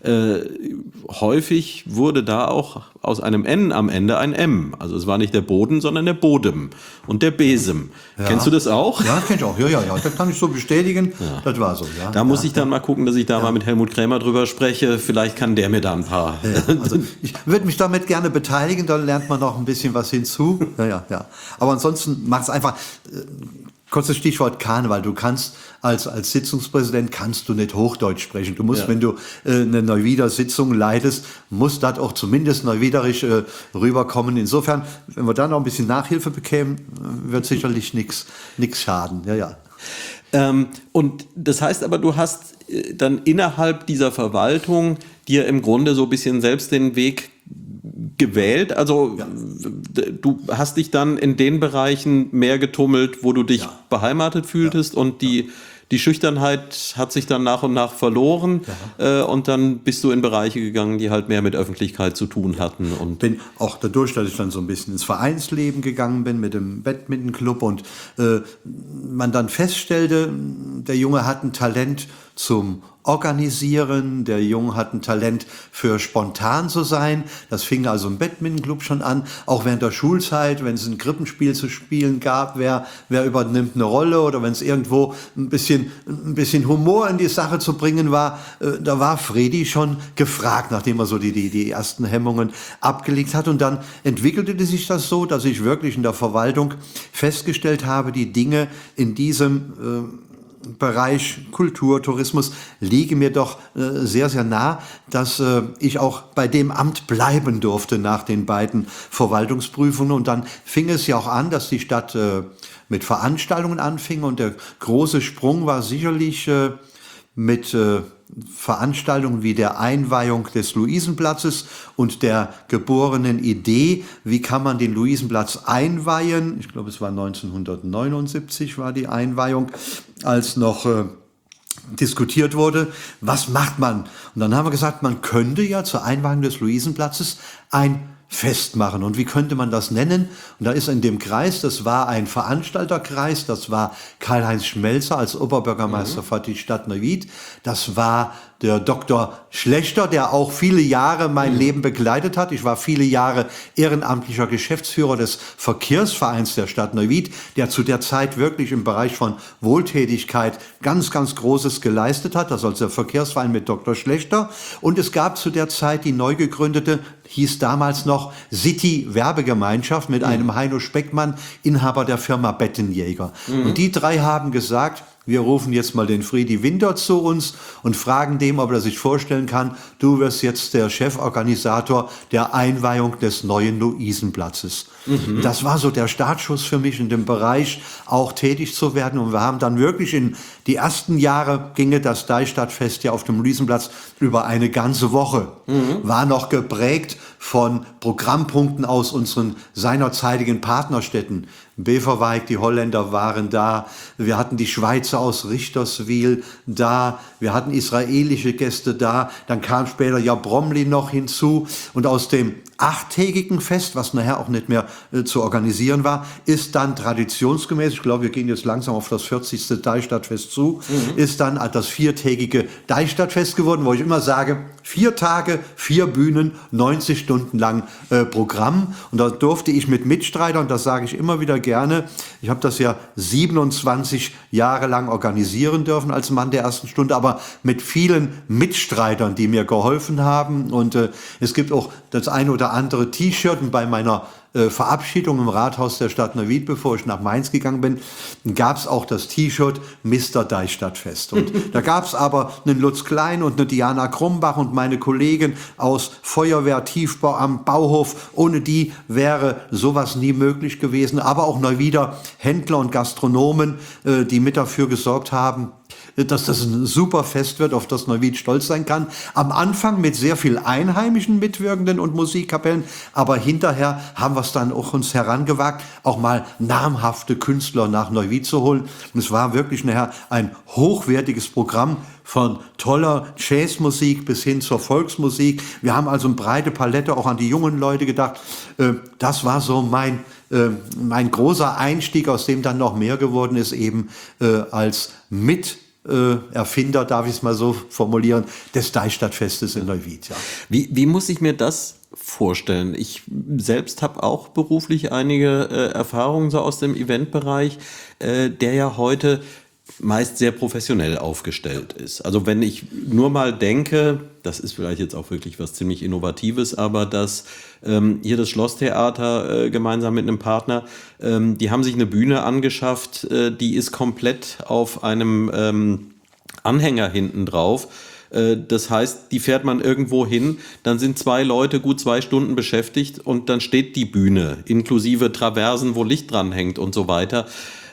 Häufig wurde da auch aus einem N am Ende ein M. Also es war nicht der Boden, sondern der Bodem und der Besem. Ja. Kennst du das auch? Ja, kenn ich auch. Ja. Das kann ich so bestätigen. Ja. Das war so, ja. Da muss ich dann mal gucken, dass ich da mal mit Helmut Krämer drüber spreche. Vielleicht kann der mir da ein paar. Ja. Also ich würde mich damit gerne beteiligen, dann lernt man noch ein bisschen was hinzu. Ja. Aber ansonsten macht es einfach. Kurzes Stichwort Karneval. Du kannst als Sitzungspräsident kannst du nicht Hochdeutsch sprechen. Du musst, wenn du eine Neuwieder Sitzung leitest, musst das auch zumindest neuwiederisch rüberkommen. Insofern, wenn wir da noch ein bisschen Nachhilfe bekämen, wird sicherlich nichts schaden. Ja. Und das heißt aber, du hast dann innerhalb dieser Verwaltung dir im Grunde so ein bisschen selbst den Weg gewählt, also du hast dich dann in den Bereichen mehr getummelt, wo du dich beheimatet fühltest und die Schüchternheit hat sich dann nach und nach verloren und dann bist du in Bereiche gegangen, die halt mehr mit Öffentlichkeit zu tun hatten. Und bin auch dadurch, dass ich dann so ein bisschen ins Vereinsleben gegangen bin mit dem Badmintonclub und man dann feststellte, der Junge hat ein Talent zum Organisieren, der Junge hat ein Talent für spontan zu sein. Das fing also im Badmintonclub schon an, auch während der Schulzeit, wenn es ein Krippenspiel zu spielen gab, wer übernimmt eine Rolle oder wenn es irgendwo ein bisschen Humor in die Sache zu bringen war, da war Fredi schon gefragt, nachdem er so die ersten Hemmungen abgelegt hat und dann entwickelte sich das so, dass ich wirklich in der Verwaltung festgestellt habe, die Dinge in diesem Bereich Kultur, Tourismus liege mir doch sehr, sehr nah, dass ich auch bei dem Amt bleiben durfte nach den beiden Verwaltungsprüfungen. Und dann fing es ja auch an, dass die Stadt mit Veranstaltungen anfing. Und der große Sprung war sicherlich mit Veranstaltungen wie der Einweihung des Luisenplatzes und der geborenen Idee, wie kann man den Luisenplatz einweihen. Ich glaube, es war 1979 war die Einweihung, als noch diskutiert wurde, was macht man? Und dann haben wir gesagt, man könnte ja zur Einweihung des Luisenplatzes ein Fest machen. Und wie könnte man das nennen? Und da ist in dem Kreis, das war ein Veranstalterkreis, das war Karl-Heinz Schmelzer als Oberbürgermeister für die Stadt Neuwied, das war der Dr. Schlechter, der auch viele Jahre mein Leben begleitet hat. Ich war viele Jahre ehrenamtlicher Geschäftsführer des Verkehrsvereins der Stadt Neuwied, der zu der Zeit wirklich im Bereich von Wohltätigkeit ganz, ganz Großes geleistet hat. Das ist also der Verkehrsverein mit Dr. Schlechter. Und es gab zu der Zeit die neu gegründete, hieß damals noch City Werbegemeinschaft mit einem Heino Speckmann, Inhaber der Firma Bettenjäger. Und die drei haben gesagt, wir rufen jetzt mal den Friedi Winter zu uns und fragen dem, ob er sich vorstellen kann, du wirst jetzt der Cheforganisator der Einweihung des neuen Luisenplatzes. Das war so der Startschuss für mich, in dem Bereich auch tätig zu werden. Und wir haben dann wirklich in die ersten Jahre ginge das Deichstadtfest ja auf dem Luisenplatz über eine ganze Woche. War noch geprägt von Programmpunkten aus unseren seinerzeitigen Partnerstädten. Beverwijk, die Holländer waren da, wir hatten die Schweizer aus Richterswil da, wir hatten israelische Gäste da, dann kam später ja Bromley noch hinzu und aus dem 8-tägigen Fest, was nachher auch nicht mehr zu organisieren war, ist dann traditionsgemäß, ich glaube, wir gehen jetzt langsam auf das 40. Deichstadtfest zu, ist dann das 4-tägige Deichstadtfest geworden, wo ich immer sage, 4 Tage, 4 Bühnen, 90 Stunden lang Programm. Und da durfte ich mit Mitstreitern, das sage ich immer wieder gerne, ich habe das ja 27 Jahre lang organisieren dürfen als Mann der ersten Stunde, aber mit vielen Mitstreitern, die mir geholfen haben. Und es gibt auch das eine oder andere T-Shirt. Und bei meiner Verabschiedung im Rathaus der Stadt Neuwied, bevor ich nach Mainz gegangen bin, gab es auch das T-Shirt Mr. Deichstadtfest. Und da gab es aber einen Lutz Klein und eine Diana Krumbach und meine Kollegen aus Feuerwehr, Tiefbau am Bauhof. Ohne die wäre sowas nie möglich gewesen. Aber auch Neuwieder Händler und Gastronomen, die mit dafür gesorgt haben, dass das ein super Fest wird, auf das Neuwied stolz sein kann. Am Anfang mit sehr viel einheimischen Mitwirkenden und Musikkapellen, aber hinterher haben wir es dann auch uns herangewagt, auch mal namhafte Künstler nach Neuwied zu holen. Und es war wirklich nachher ein hochwertiges Programm von toller Jazzmusik bis hin zur Volksmusik. Wir haben also eine breite Palette auch an die jungen Leute gedacht. Das war so mein großer Einstieg, aus dem dann noch mehr geworden ist, eben als Erfinder, darf ich es mal so formulieren, des Deichstadtfestes in Neuwied. Ja. Wie muss ich mir das vorstellen? Ich selbst habe auch beruflich einige Erfahrungen so aus dem Eventbereich, der ja heute meist sehr professionell aufgestellt ist. Also wenn ich nur mal denke, das ist vielleicht jetzt auch wirklich was ziemlich Innovatives, aber dass hier das Schlosstheater gemeinsam mit einem Partner, die haben sich eine Bühne angeschafft, die ist komplett auf einem Anhänger hinten drauf. Das heißt, die fährt man irgendwo hin, dann sind 2 Leute gut 2 Stunden beschäftigt und dann steht die Bühne, inklusive Traversen, wo Licht dran hängt und so weiter.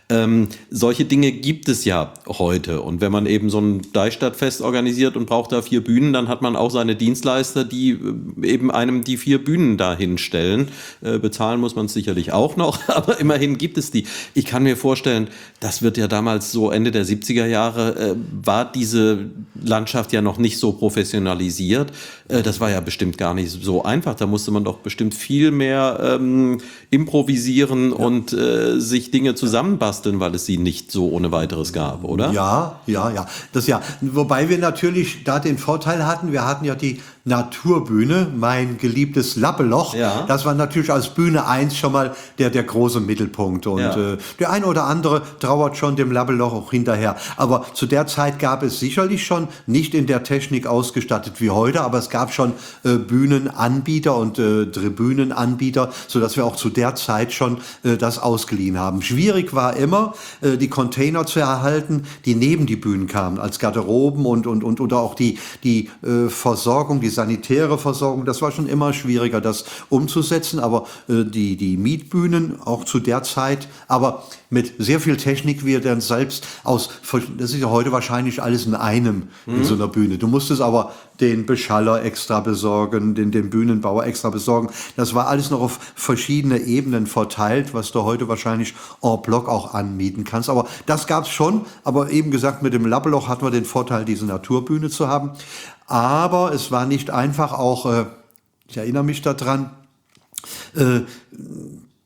Solche Dinge gibt es ja heute. Und wenn man eben so ein Deichstadtfest organisiert und braucht da 4 Bühnen, dann hat man auch seine Dienstleister, die eben einem die 4 Bühnen da hinstellen. Bezahlen muss man es sicherlich auch noch, aber immerhin gibt es die. Ich kann mir vorstellen, das wird ja damals so Ende der 70er Jahre, war diese Landschaft ja noch nicht so professionalisiert. Das war ja bestimmt gar nicht so einfach. Da musste man doch bestimmt viel mehr improvisieren und sich Dinge zusammenbasteln, weil es sie nicht so ohne weiteres gab, oder? Ja. Das ja. Wobei wir natürlich da den Vorteil hatten, wir hatten ja die Naturbühne, mein geliebtes Lappeloch. Ja. Das war natürlich als Bühne 1 schon mal der große Mittelpunkt. Und der eine oder andere trauert schon dem Lappeloch auch hinterher. Aber zu der Zeit gab es sicherlich schon, nicht in der Technik ausgestattet wie heute, aber es gab schon Bühnenanbieter und Tribünenanbieter, sodass wir auch zu der Zeit schon das ausgeliehen haben. Schwierig war immer, die Container zu erhalten, die neben die Bühnen kamen, als Garderoben und oder auch die Versorgung, die sanitäre Versorgung. Das war schon immer schwieriger, das umzusetzen, aber die Mietbühnen auch zu der Zeit, aber mit sehr viel Technik, wie er dann selbst das ist ja heute wahrscheinlich alles in einem in so einer Bühne. Du musstest aber den Beschaller extra besorgen, den Bühnenbauer extra besorgen. Das war alles noch auf verschiedene Ebenen verteilt, was du heute wahrscheinlich en bloc auch anmieten kannst. Aber das gab's schon. Aber eben gesagt, mit dem Lappeloch hatten wir den Vorteil, diese Naturbühne zu haben. Aber es war nicht einfach auch, ich erinnere mich daran,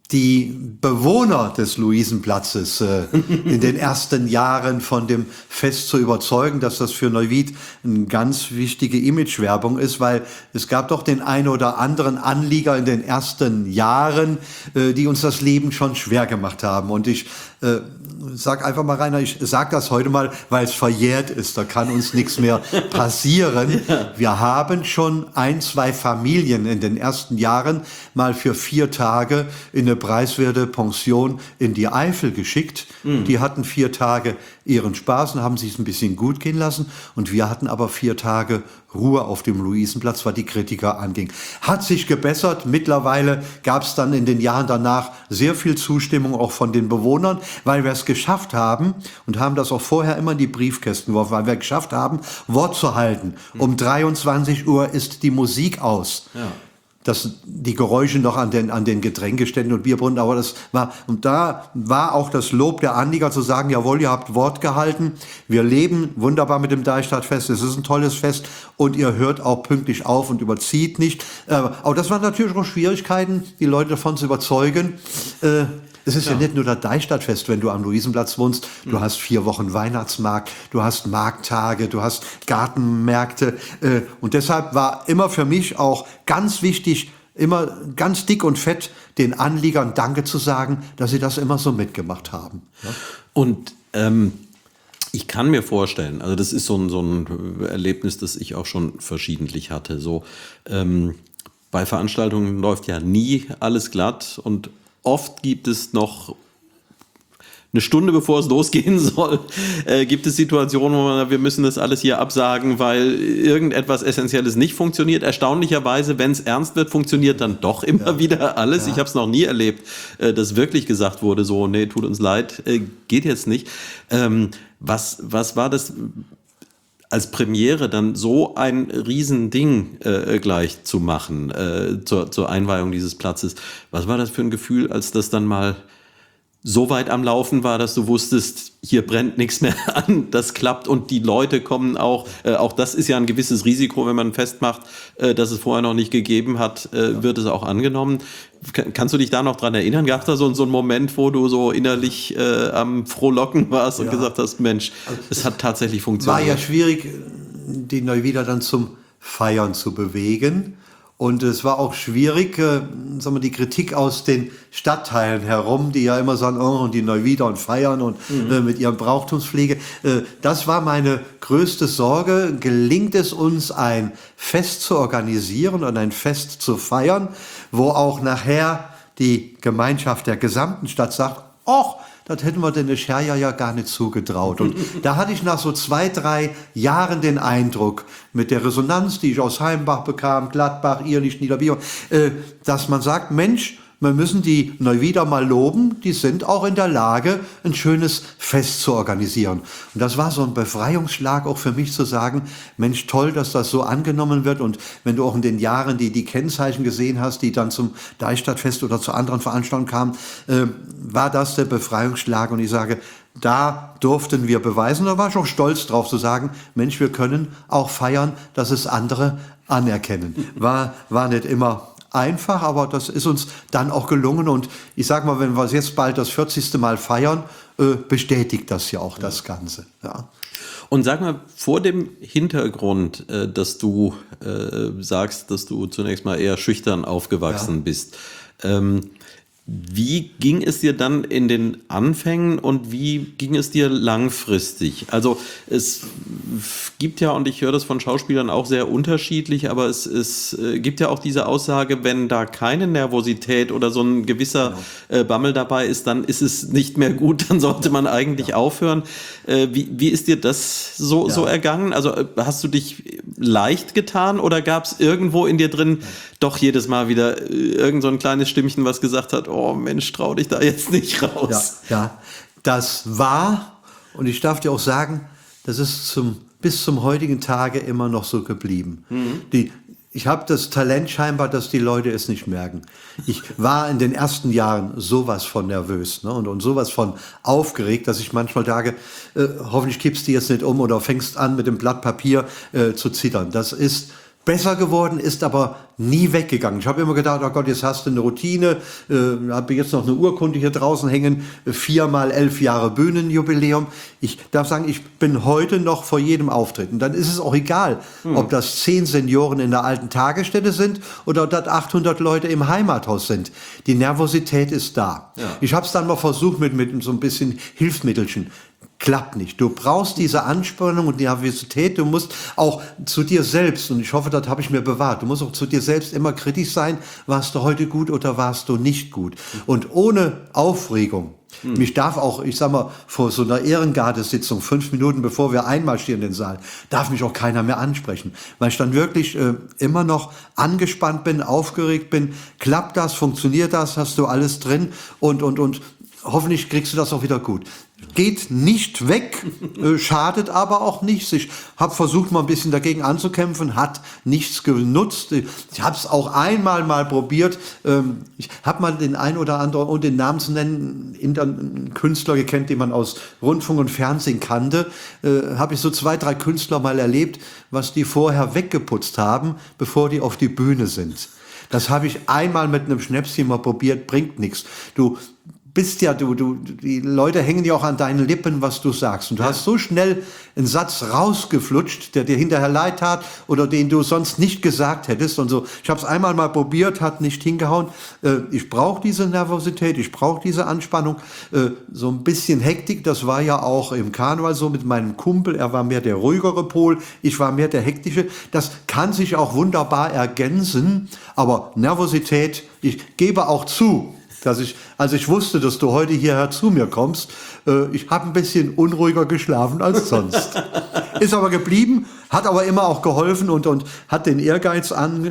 die Bewohner des Luisenplatzes in den ersten Jahren von dem Fest zu überzeugen, dass das für Neuwied eine ganz wichtige Imagewerbung ist, weil es gab doch den einen oder anderen Anlieger in den ersten Jahren, die uns das Leben schon schwer gemacht haben. Und ich sag einfach mal, Rainer, ich sag das heute mal, weil es verjährt ist, da kann uns nichts mehr passieren. Ja. Wir haben schon 1, 2 Familien in den ersten Jahren mal für 4 Tage in eine preiswerte Pension in die Eifel geschickt. Die hatten 4 Tage ihren Spaß und haben sich ein bisschen gut gehen lassen. Und wir hatten aber 4 Tage Ruhe auf dem Luisenplatz, was die Kritiker anging. Hat sich gebessert. Mittlerweile gab es dann in den Jahren danach sehr viel Zustimmung auch von den Bewohnern, weil wir es geschafft haben und haben das auch vorher immer in die Briefkästen geworfen, weil wir geschafft haben, Wort zu halten. Um 23 Uhr ist die Musik aus. Ja. Die Geräusche noch an den Getränkeständen und Bierbrunnen, aber und da war auch das Lob der Anlieger zu sagen, jawohl, ihr habt Wort gehalten, wir leben wunderbar mit dem Deichstadtfest, es ist ein tolles Fest und ihr hört auch pünktlich auf und überzieht nicht. Aber das waren natürlich auch Schwierigkeiten, die Leute davon zu überzeugen. Es ist ja nicht nur das Deichstadtfest, wenn du am Luisenplatz wohnst. Du hast 4 Wochen Weihnachtsmarkt, du hast Markttage, du hast Gartenmärkte. Und deshalb war immer für mich auch ganz wichtig, immer ganz dick und fett den Anliegern Danke zu sagen, dass sie das immer so mitgemacht haben. Ja? Und ich kann mir vorstellen, also das ist so ein Erlebnis, das ich auch schon verschiedentlich hatte. So bei Veranstaltungen läuft ja nie alles glatt und oft gibt es noch eine Stunde, bevor es losgehen soll, gibt es Situationen, wo man sagt, wir müssen das alles hier absagen, weil irgendetwas Essentielles nicht funktioniert. Erstaunlicherweise, wenn es ernst wird, funktioniert dann doch immer wieder alles. Ja. Ich habe es noch nie erlebt, dass wirklich gesagt wurde, so, nee, tut uns leid, geht jetzt nicht. Was war das als Premiere dann so ein Riesending gleich zu machen zur Einweihung dieses Platzes? Was war das für ein Gefühl, als das dann mal so weit am Laufen war, dass du wusstest, hier brennt nichts mehr an, das klappt und die Leute kommen auch das ist ja ein gewisses Risiko, wenn man festmacht, dass es vorher noch nicht gegeben hat, wird es auch angenommen. Kannst du dich da noch dran erinnern? Gab es da so einen Moment, wo du so innerlich am Frohlocken warst und gesagt hast, Mensch, es hat tatsächlich funktioniert? War ja schwierig, die Neuwieder dann zum Feiern zu bewegen. Und es war auch schwierig, die Kritik aus den Stadtteilen herum, die ja immer sagen, oh, und die Neuwieder und feiern und mit ihren Brauchtumspflege. Das war meine größte Sorge. Gelingt es uns, ein Fest zu organisieren und ein Fest zu feiern, wo auch nachher die Gemeinschaft der gesamten Stadt sagt, ach, das hätten wir den Scherja ja gar nicht zugetraut. Und da hatte ich nach so 2, 3 Jahren den Eindruck, mit der Resonanz, die ich aus Heimbach bekam, Gladbach, Irlich, Niederbier, dass man sagt, Mensch, wir müssen die Neuwieder mal loben, die sind auch in der Lage, ein schönes Fest zu organisieren. Und das war so ein Befreiungsschlag auch für mich zu sagen, Mensch, toll, dass das so angenommen wird. Und wenn du auch in den Jahren die Kennzeichen gesehen hast, die dann zum Deichstadtfest oder zu anderen Veranstaltungen kamen, war das der Befreiungsschlag. Und ich sage, da durften wir beweisen, da war ich auch stolz drauf zu sagen, Mensch, wir können auch feiern, dass es andere anerkennen. War nicht immer einfach, aber das ist uns dann auch gelungen und ich sag mal, wenn wir jetzt bald das 40. Mal feiern, bestätigt das ja auch das Ganze. Ja. Und sag mal, vor dem Hintergrund, dass du sagst, dass du zunächst mal eher schüchtern aufgewachsen bist, wie ging es dir dann in den Anfängen und wie ging es dir langfristig? Also es gibt ja, und ich höre das von Schauspielern auch sehr unterschiedlich, aber es gibt ja auch diese Aussage, wenn da keine Nervosität oder so ein gewisser Bammel dabei ist, dann ist es nicht mehr gut, dann sollte man eigentlich aufhören. Wie ist dir das so ergangen? Also hast du dich leicht getan oder gab es irgendwo in dir drin doch jedes Mal wieder irgend so ein kleines Stimmchen, was gesagt hat, oh Mensch, trau dich da jetzt nicht raus. Ja, das war, und ich darf dir auch sagen, das ist bis zum heutigen Tage immer noch so geblieben. Ich habe das Talent scheinbar, dass die Leute es nicht merken. Ich war in den ersten Jahren sowas von nervös, ne, und sowas von aufgeregt, dass ich manchmal sage, hoffentlich kippst du jetzt nicht um oder fängst an mit dem Blatt Papier zu zittern. Das ist besser geworden, ist aber nie weggegangen. Ich habe immer gedacht, oh Gott, jetzt hast du eine Routine, habe jetzt noch eine Urkunde hier draußen hängen, 4 mal 11 Jahre Bühnenjubiläum. Ich darf sagen, ich bin heute noch vor jedem Auftritt. Und dann ist es auch egal, ob das 10 Senioren in der alten Tagesstätte sind oder ob das 800 Leute im Heimathaus sind. Die Nervosität ist da. Ja. Ich habe es dann mal versucht mit so ein bisschen Hilfsmittelchen. Klappt nicht. Du brauchst diese Anspannung und die Nervosität. Du musst auch zu dir selbst, und ich hoffe, das habe ich mir bewahrt, du musst auch zu dir selbst immer kritisch sein, warst du heute gut oder warst du nicht gut. Und ohne Aufregung. Mich darf auch, ich sag mal, vor so einer Ehrengardesitzung, 5 Minuten bevor wir einmarschieren in den Saal, darf mich auch keiner mehr ansprechen, weil ich dann wirklich immer noch angespannt bin, aufgeregt bin. Klappt das, funktioniert das, hast du alles drin und hoffentlich kriegst du das auch wieder gut. Geht nicht weg, schadet aber auch nichts. Ich habe versucht, mal ein bisschen dagegen anzukämpfen, hat nichts genutzt. Ich habe es auch einmal mal probiert. Ich habe mal den einen oder anderen, ohne den Namen zu nennen, einen Künstler gekannt, den man aus Rundfunk und Fernsehen kannte. Habe ich so 2, 3 Künstler mal erlebt, was die vorher weggeputzt haben, bevor die auf die Bühne sind. Das habe ich einmal mit einem Schnäpschen mal probiert, bringt nichts. Du bist ja, die Leute hängen ja auch an deinen Lippen, was du sagst. Und du hast so schnell einen Satz rausgeflutscht, der dir hinterher leid tat oder den du sonst nicht gesagt hättest. Und so. Ich habe es einmal mal probiert, hat nicht hingehauen. Ich brauche diese Nervosität, ich brauche diese Anspannung. So ein bisschen Hektik, das war ja auch im Karneval so mit meinem Kumpel. Er war mehr der ruhigere Pol, ich war mehr der hektische. Das kann sich auch wunderbar ergänzen. Aber Nervosität, ich gebe auch zu, dass als ich wusste, dass du heute hierher zu mir kommst, ich habe ein bisschen unruhiger geschlafen als sonst. Ist aber geblieben, hat aber immer auch geholfen und hat den Ehrgeiz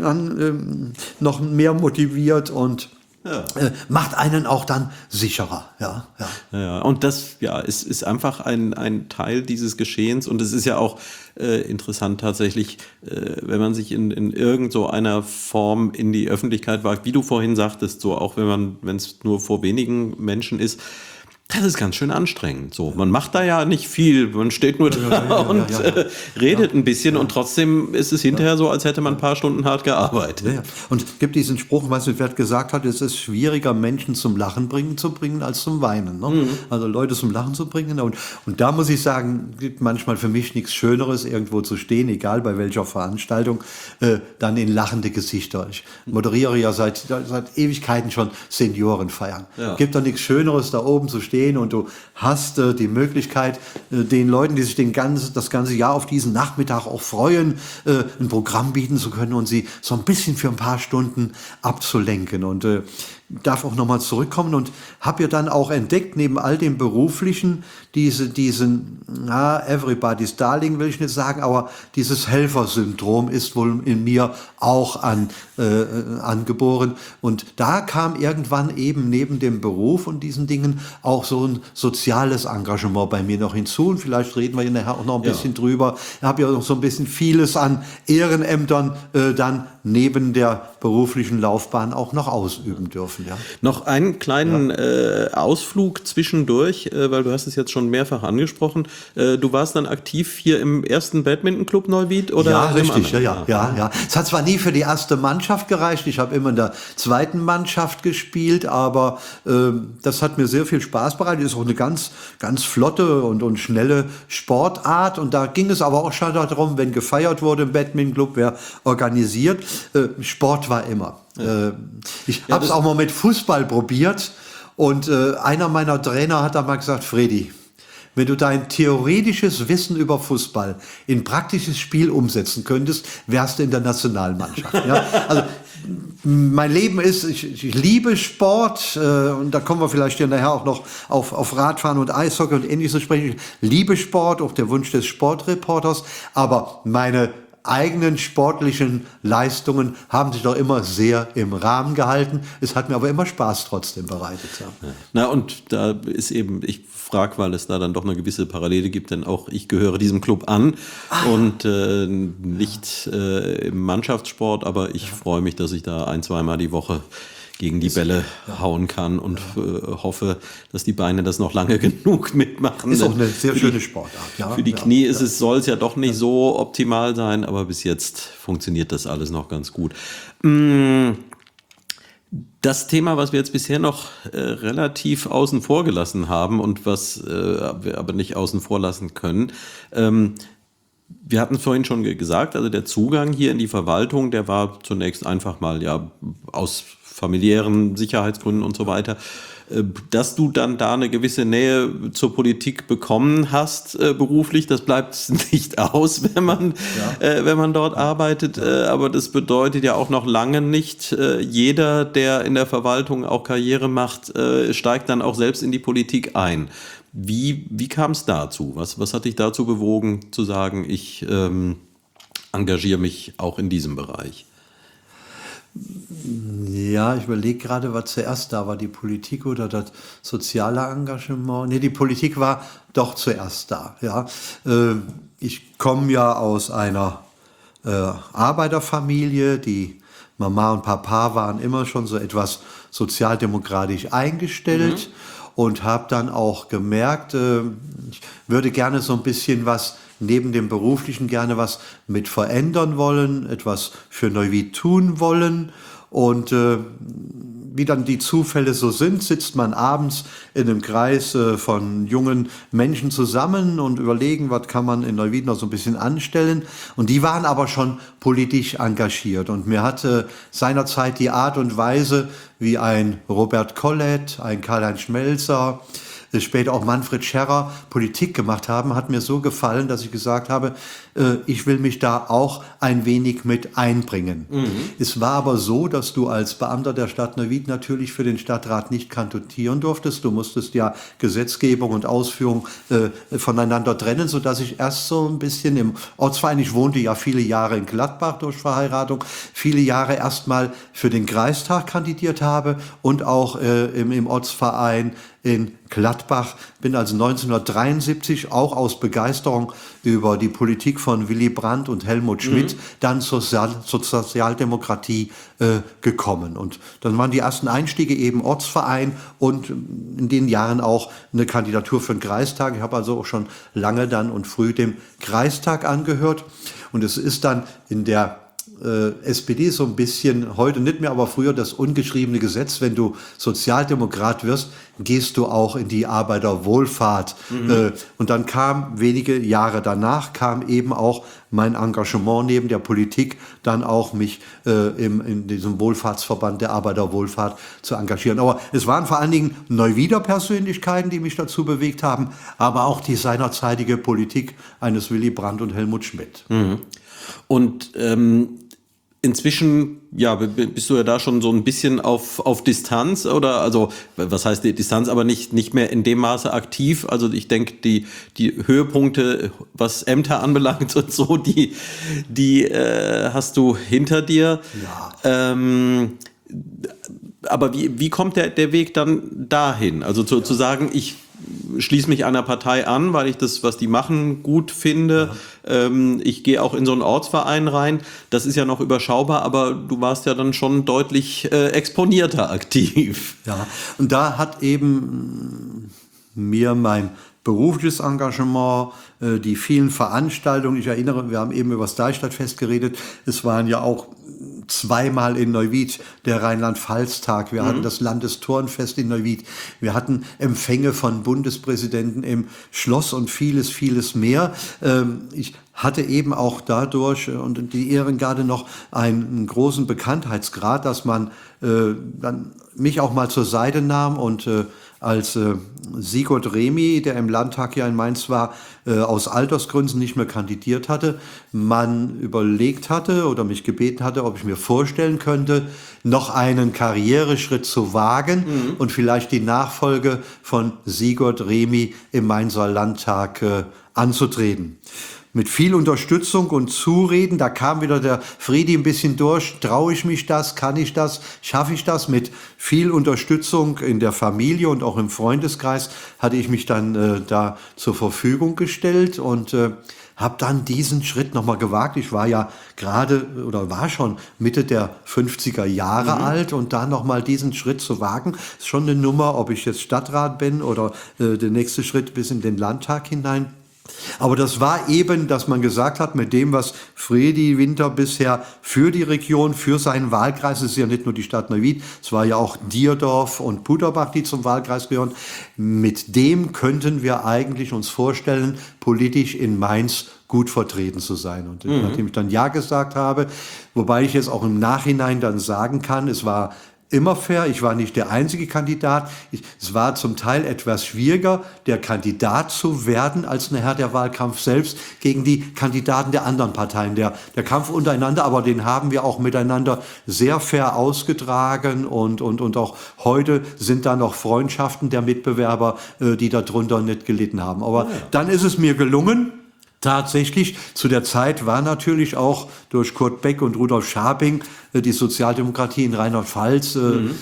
noch mehr motiviert und macht einen auch dann sicherer. Ja, und das ist einfach ein Teil dieses Geschehens und es ist ja auch interessant tatsächlich, wenn man sich in irgend so einer Form in die Öffentlichkeit wagt, wie du vorhin sagtest, so auch wenn es nur vor wenigen Menschen ist. Das ist ganz schön anstrengend. So, man macht da ja nicht viel, man steht nur da und redet ein bisschen und trotzdem ist es hinterher so, als hätte man ein paar Stunden hart gearbeitet. Ja. Und es gibt diesen Spruch, was wer gesagt hat, es ist schwieriger, Menschen zum Lachen zu bringen als zum Weinen. Ne? Also Leute zum Lachen zu bringen. Und da muss ich sagen, gibt manchmal für mich nichts Schöneres, irgendwo zu stehen, egal bei welcher Veranstaltung, dann in lachende Gesichter. Ich moderiere ja seit Ewigkeiten schon Seniorenfeiern. Ja. Gibt doch nichts Schöneres, da oben zu stehen und du hast die Möglichkeit, den Leuten, die sich das ganze Jahr auf diesen Nachmittag auch freuen, ein Programm bieten zu können und sie so ein bisschen für ein paar Stunden abzulenken. Und darf auch nochmal zurückkommen und habe ja dann auch entdeckt, neben all dem Beruflichen, diesen everybody's darling will ich nicht sagen, aber dieses Helfersyndrom ist wohl in mir auch angeboren. Und da kam irgendwann eben neben dem Beruf und diesen Dingen auch so ein soziales Engagement bei mir noch hinzu. Und vielleicht reden wir hier nachher auch noch ein bisschen drüber. Ich habe ja noch so ein bisschen vieles an Ehrenämtern dann neben der beruflichen Laufbahn auch noch ausüben dürfen. Ja. Noch einen kleinen Ausflug zwischendurch, weil du hast es jetzt schon mehrfach angesprochen. Du warst dann aktiv hier im ersten Badminton-Club Neuwied? Oder ja, richtig. Ja. Es hat zwar nie für die erste Mannschaft gereicht, ich habe immer in der zweiten Mannschaft gespielt, aber das hat mir sehr viel Spaß bereitet. Ist auch eine ganz, ganz flotte und schnelle Sportart und da ging es aber auch schon darum, wenn gefeiert wurde im Badminton-Club, wer organisiert. Sport war immer. Ich habe es auch mal mit Fußball probiert und einer meiner Trainer hat da mal gesagt, Fredi, wenn du dein theoretisches Wissen über Fußball in praktisches Spiel umsetzen könntest, wärst du in der Nationalmannschaft. Ja? Also mein Leben ist, ich liebe Sport und da kommen wir vielleicht ja nachher auch noch auf Radfahren und Eishockey und Ähnliches zu sprechen. Ich liebe Sport, auch der Wunsch des Sportreporters, aber meine eigenen sportlichen Leistungen haben sich doch immer sehr im Rahmen gehalten. Es hat mir aber immer Spaß trotzdem bereitet. Ja. Na und da ist eben, ich frage, weil es da dann doch eine gewisse Parallele gibt, denn auch ich gehöre diesem Club an und nicht im Mannschaftssport, aber ich freue mich, dass ich da 1-2 Mal die Woche gegen die Bälle hauen kann und hoffe, dass die Beine das noch lange genug mitmachen. Ist auch eine sehr schöne Sportart. Ja, für die Knie soll es ja doch nicht so optimal sein, aber bis jetzt funktioniert das alles noch ganz gut. Das Thema, was wir jetzt bisher noch relativ außen vor gelassen haben und was wir aber nicht außen vor lassen können, wir hatten es vorhin schon gesagt, also der Zugang hier in die Verwaltung, der war zunächst einfach mal ja aus familiären Sicherheitsgründen und so weiter. Dass du dann da eine gewisse Nähe zur Politik bekommen hast, beruflich, das bleibt nicht aus, wenn man dort arbeitet. Aber das bedeutet ja auch noch lange nicht, jeder, der in der Verwaltung auch Karriere macht, steigt dann auch selbst in die Politik ein. Wie kam es dazu? Was hat dich dazu bewogen, zu sagen, ich engagiere mich auch in diesem Bereich? Ja, ich überlege gerade, was zuerst da war, die Politik oder das soziale Engagement. Nee, die Politik war doch zuerst da. Ja. Ich komme ja aus einer Arbeiterfamilie, die Mama und Papa waren immer schon so etwas sozialdemokratisch eingestellt und habe dann auch gemerkt, ich würde gerne so ein bisschen was neben dem Beruflichen gerne was mit verändern wollen, etwas für Neuwied tun wollen. Und wie dann die Zufälle so sind, sitzt man abends in einem Kreis von jungen Menschen zusammen und überlegen, was kann man in Neuwied noch so ein bisschen anstellen. Und die waren aber schon politisch engagiert. Und mir hatte seinerzeit die Art und Weise, wie ein Robert Kollett, ein Karl-Heinz Schmelzer, später auch Manfred Scherrer Politik gemacht haben, hat mir so gefallen, dass ich gesagt habe, ich will mich da auch ein wenig mit einbringen. Es war aber so, dass du als Beamter der Stadt Neuwied natürlich für den Stadtrat nicht kandidieren durftest. Du musstest ja Gesetzgebung und Ausführung voneinander trennen, sodass ich erst so ein bisschen im Ortsverein, ich wohnte ja viele Jahre in Gladbach durch Verheiratung, viele Jahre erstmal für den Kreistag kandidiert habe und auch im Ortsverein in Gladbach, bin also 1973 auch aus Begeisterung über die Politik von Willy Brandt und Helmut Schmidt dann zur Sozialdemokratie gekommen. Und dann waren die ersten Einstiege eben Ortsverein und in den Jahren auch eine Kandidatur für den Kreistag. Ich habe also auch schon lange dann und früh dem Kreistag angehört. Und es ist dann in der SPD so ein bisschen, heute nicht mehr, aber früher das ungeschriebene Gesetz, wenn du Sozialdemokrat wirst, gehst du auch in die Arbeiterwohlfahrt. Und dann kam, wenige Jahre danach, kam eben auch mein Engagement neben der Politik, dann auch mich in diesem Wohlfahrtsverband der Arbeiterwohlfahrt zu engagieren. Aber es waren vor allen Dingen Neuwieder Persönlichkeiten, die mich dazu bewegt haben, aber auch die seinerzeitige Politik eines Willy Brandt und Helmut Schmidt. Und inzwischen, ja, bist du ja da schon so ein bisschen auf Distanz oder, also, was heißt die Distanz, aber nicht mehr in dem Maße aktiv. Also ich denke, die Höhepunkte, was Ämter anbelangt und so, die hast du hinter dir. Ja. Aber wie kommt der Weg dann dahin? Also zu sagen, ich schließe mich einer Partei an, weil ich das, was die machen, gut finde. Ja. Ich gehe auch in so einen Ortsverein rein. Das ist ja noch überschaubar, aber du warst ja dann schon deutlich exponierter aktiv. Ja, und da hat eben mir mein berufliches Engagement, die vielen Veranstaltungen, ich erinnere, wir haben eben über das Deichstadtfest geredet, es waren ja auch zweimal in Neuwied der Rheinland-Pfalz-Tag, wir hatten das Landesturnfest in Neuwied, wir hatten Empfänge von Bundespräsidenten im Schloss und vieles, vieles mehr. Ich hatte eben auch dadurch und die Ehrengarde noch einen großen Bekanntheitsgrad, dass man dann mich auch mal zur Seite nahm und als Sigurd Remy, der im Landtag hier in Mainz war, aus Altersgründen nicht mehr kandidiert hatte, man überlegt hatte oder mich gebeten hatte, ob ich mir vorstellen könnte, noch einen Karriereschritt zu wagen und vielleicht die Nachfolge von Sigurd Remy im Mainzer Landtag anzutreten. Mit viel Unterstützung und Zureden, da kam wieder der Friedi ein bisschen durch, traue ich mich das, kann ich das, schaffe ich das? Mit viel Unterstützung in der Familie und auch im Freundeskreis hatte ich mich dann da zur Verfügung gestellt und habe dann diesen Schritt nochmal gewagt. Ich war ja war schon Mitte der 50er Jahre alt und dann nochmal diesen Schritt zu wagen, ist schon eine Nummer, ob ich jetzt Stadtrat bin oder der nächste Schritt bis in den Landtag hinein. Aber das war eben, dass man gesagt hat, mit dem, was Fredi Winter bisher für die Region, für seinen Wahlkreis, es ist ja nicht nur die Stadt Neuwied, es war ja auch Dierdorf und Puderbach, die zum Wahlkreis gehören, mit dem könnten wir eigentlich uns vorstellen, politisch in Mainz gut vertreten zu sein. Und nachdem ich dann Ja gesagt habe, wobei ich jetzt auch im Nachhinein dann sagen kann, es war immer fair, ich war nicht der einzige Kandidat. Es war zum Teil etwas schwieriger, der Kandidat zu werden, als nachher der Wahlkampf selbst gegen die Kandidaten der anderen Parteien. Der Kampf untereinander, aber den haben wir auch miteinander sehr fair ausgetragen und auch heute sind da noch Freundschaften der Mitbewerber, die darunter nicht gelitten haben. Aber dann ist es mir gelungen. Tatsächlich, zu der Zeit war natürlich auch durch Kurt Beck und Rudolf Scharping die Sozialdemokratie in Rheinland-Pfalz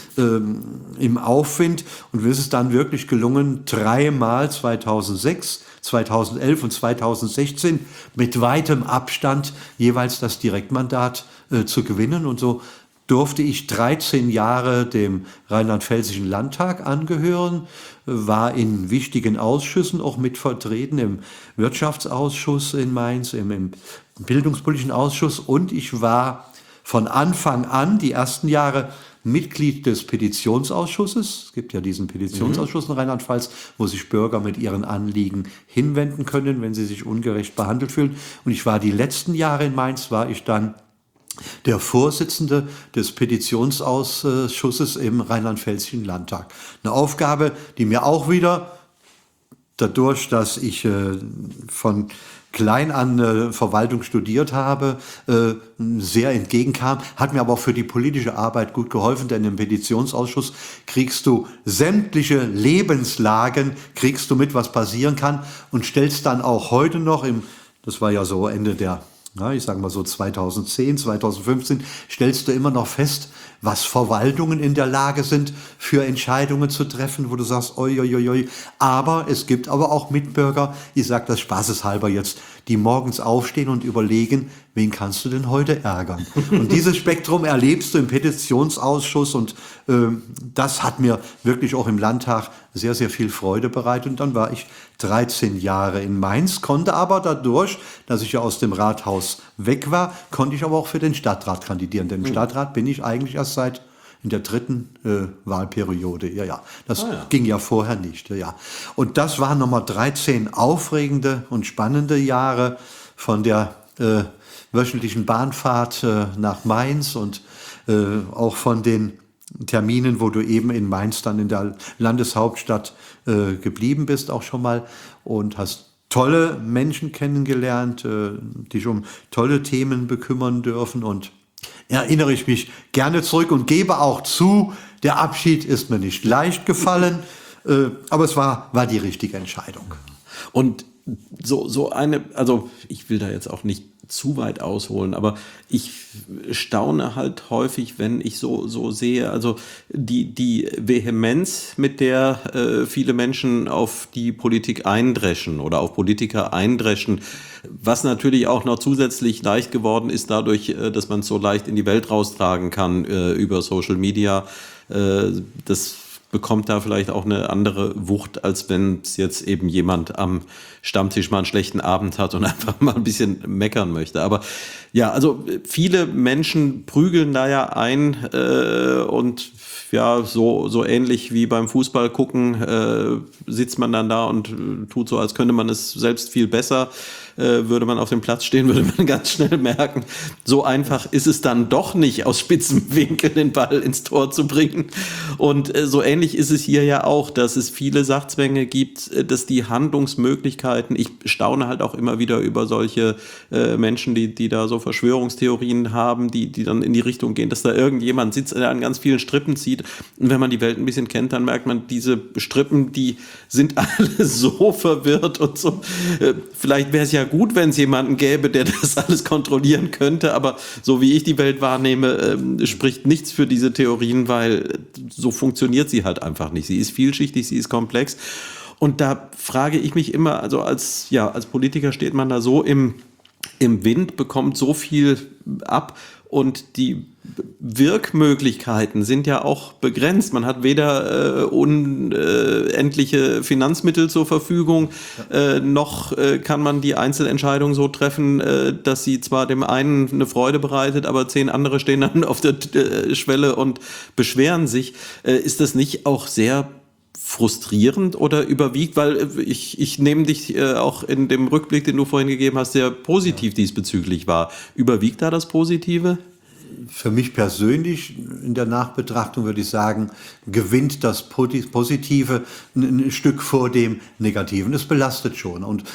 im Aufwind. Und mir ist es dann wirklich gelungen, 3-mal 2006, 2011 und 2016 mit weitem Abstand jeweils das Direktmandat zu gewinnen. Und so durfte ich 13 Jahre dem Rheinland-Pfälzischen Landtag angehören, war in wichtigen Ausschüssen auch mit vertreten, im Wirtschaftsausschuss in Mainz, im Bildungspolitischen Ausschuss und ich war von Anfang an, die ersten Jahre, Mitglied des Petitionsausschusses. Es gibt ja diesen Petitionsausschuss in Rheinland-Pfalz, wo sich Bürger mit ihren Anliegen hinwenden können, wenn sie sich ungerecht behandelt fühlen. Und ich war die letzten Jahre in Mainz, war ich dann der Vorsitzende des Petitionsausschusses im Rheinland-Pfälzischen Landtag. Eine Aufgabe, die mir auch wieder, dadurch, dass ich von klein an Verwaltung studiert habe, sehr entgegenkam, hat mir aber auch für die politische Arbeit gut geholfen, denn im Petitionsausschuss kriegst du sämtliche Lebenslagen, kriegst du mit, was passieren kann und stellst dann auch heute noch das war ja so Ende der ich sage mal so 2010, 2015, stellst du immer noch fest, was Verwaltungen in der Lage sind, für Entscheidungen zu treffen, wo du sagst, oi, oi, oi, oi. Aber es gibt aber auch Mitbürger, ich sage das spaßeshalber jetzt, die morgens aufstehen und überlegen, wen kannst du denn heute ärgern? Und dieses Spektrum erlebst du im Petitionsausschuss und das hat mir wirklich auch im Landtag sehr, sehr viel Freude bereitet. Und dann war ich 13 Jahre in Mainz, konnte aber dadurch, dass ich ja aus dem Rathaus weg war, konnte ich aber auch für den Stadtrat kandidieren. Denn im Stadtrat bin ich eigentlich erst seit in der 3. Wahlperiode. Das ging ja vorher nicht. Und das waren nochmal 13 aufregende und spannende Jahre von der wöchentlichen Bahnfahrt nach Mainz und auch von den Terminen, wo du eben in Mainz dann in der Landeshauptstadt geblieben bist, auch schon mal und hast tolle Menschen kennengelernt, die sich um tolle Themen bekümmern dürfen und erinnere ich mich gerne zurück und gebe auch zu, der Abschied ist mir nicht leicht gefallen, aber es war die richtige Entscheidung. Und also ich will da jetzt auch nicht zu weit ausholen, aber ich staune halt häufig, wenn ich so sehe, also die Vehemenz, mit der viele Menschen auf die Politik eindreschen oder auf Politiker eindreschen, was natürlich auch noch zusätzlich leicht geworden ist dadurch, dass man es so leicht in die Welt raustragen kann über Social Media, das bekommt da vielleicht auch eine andere Wucht, als wenn es jetzt eben jemand am Stammtisch mal einen schlechten Abend hat und einfach mal ein bisschen meckern möchte. Aber ja, also viele Menschen prügeln da ja ein und ja, so ähnlich wie beim Fußball gucken, sitzt man dann da und tut so, als könnte man es selbst viel besser. Würde man auf dem Platz stehen, würde man ganz schnell merken, so einfach ist es dann doch nicht, aus spitzem Winkel den Ball ins Tor zu bringen. Und so ähnlich ist es hier ja auch, dass es viele Sachzwänge gibt, dass die Handlungsmöglichkeiten, ich staune halt auch immer wieder über solche Menschen, die da so Verschwörungstheorien haben, die dann in die Richtung gehen, dass da irgendjemand sitzt, der an ganz vielen Strippen zieht. Und wenn man die Welt ein bisschen kennt, dann merkt man, diese Strippen, die sind alle so verwirrt und so. Vielleicht wäre es ja gut, wenn es jemanden gäbe, der das alles kontrollieren könnte, aber so wie ich die Welt wahrnehme, spricht nichts für diese Theorien, weil so funktioniert sie halt einfach nicht. Sie ist vielschichtig, sie ist komplex Und da frage ich mich immer, also als Politiker steht man da so im Wind, bekommt so viel ab und die Wirkmöglichkeiten sind ja auch begrenzt. Man hat weder unendliche Finanzmittel zur Verfügung, noch kann man die Einzelentscheidung so treffen, dass sie zwar dem einen eine Freude bereitet, aber 10 andere stehen dann auf der Schwelle und beschweren sich. Ist das nicht auch sehr frustrierend oder überwiegt? Weil ich nehme dich auch in dem Rückblick, den du vorhin gegeben hast, sehr positiv diesbezüglich wahr. Überwiegt da das Positive? Für mich persönlich in der Nachbetrachtung würde ich sagen, gewinnt das Positive ein Stück vor dem Negativen. Es belastet schon. Und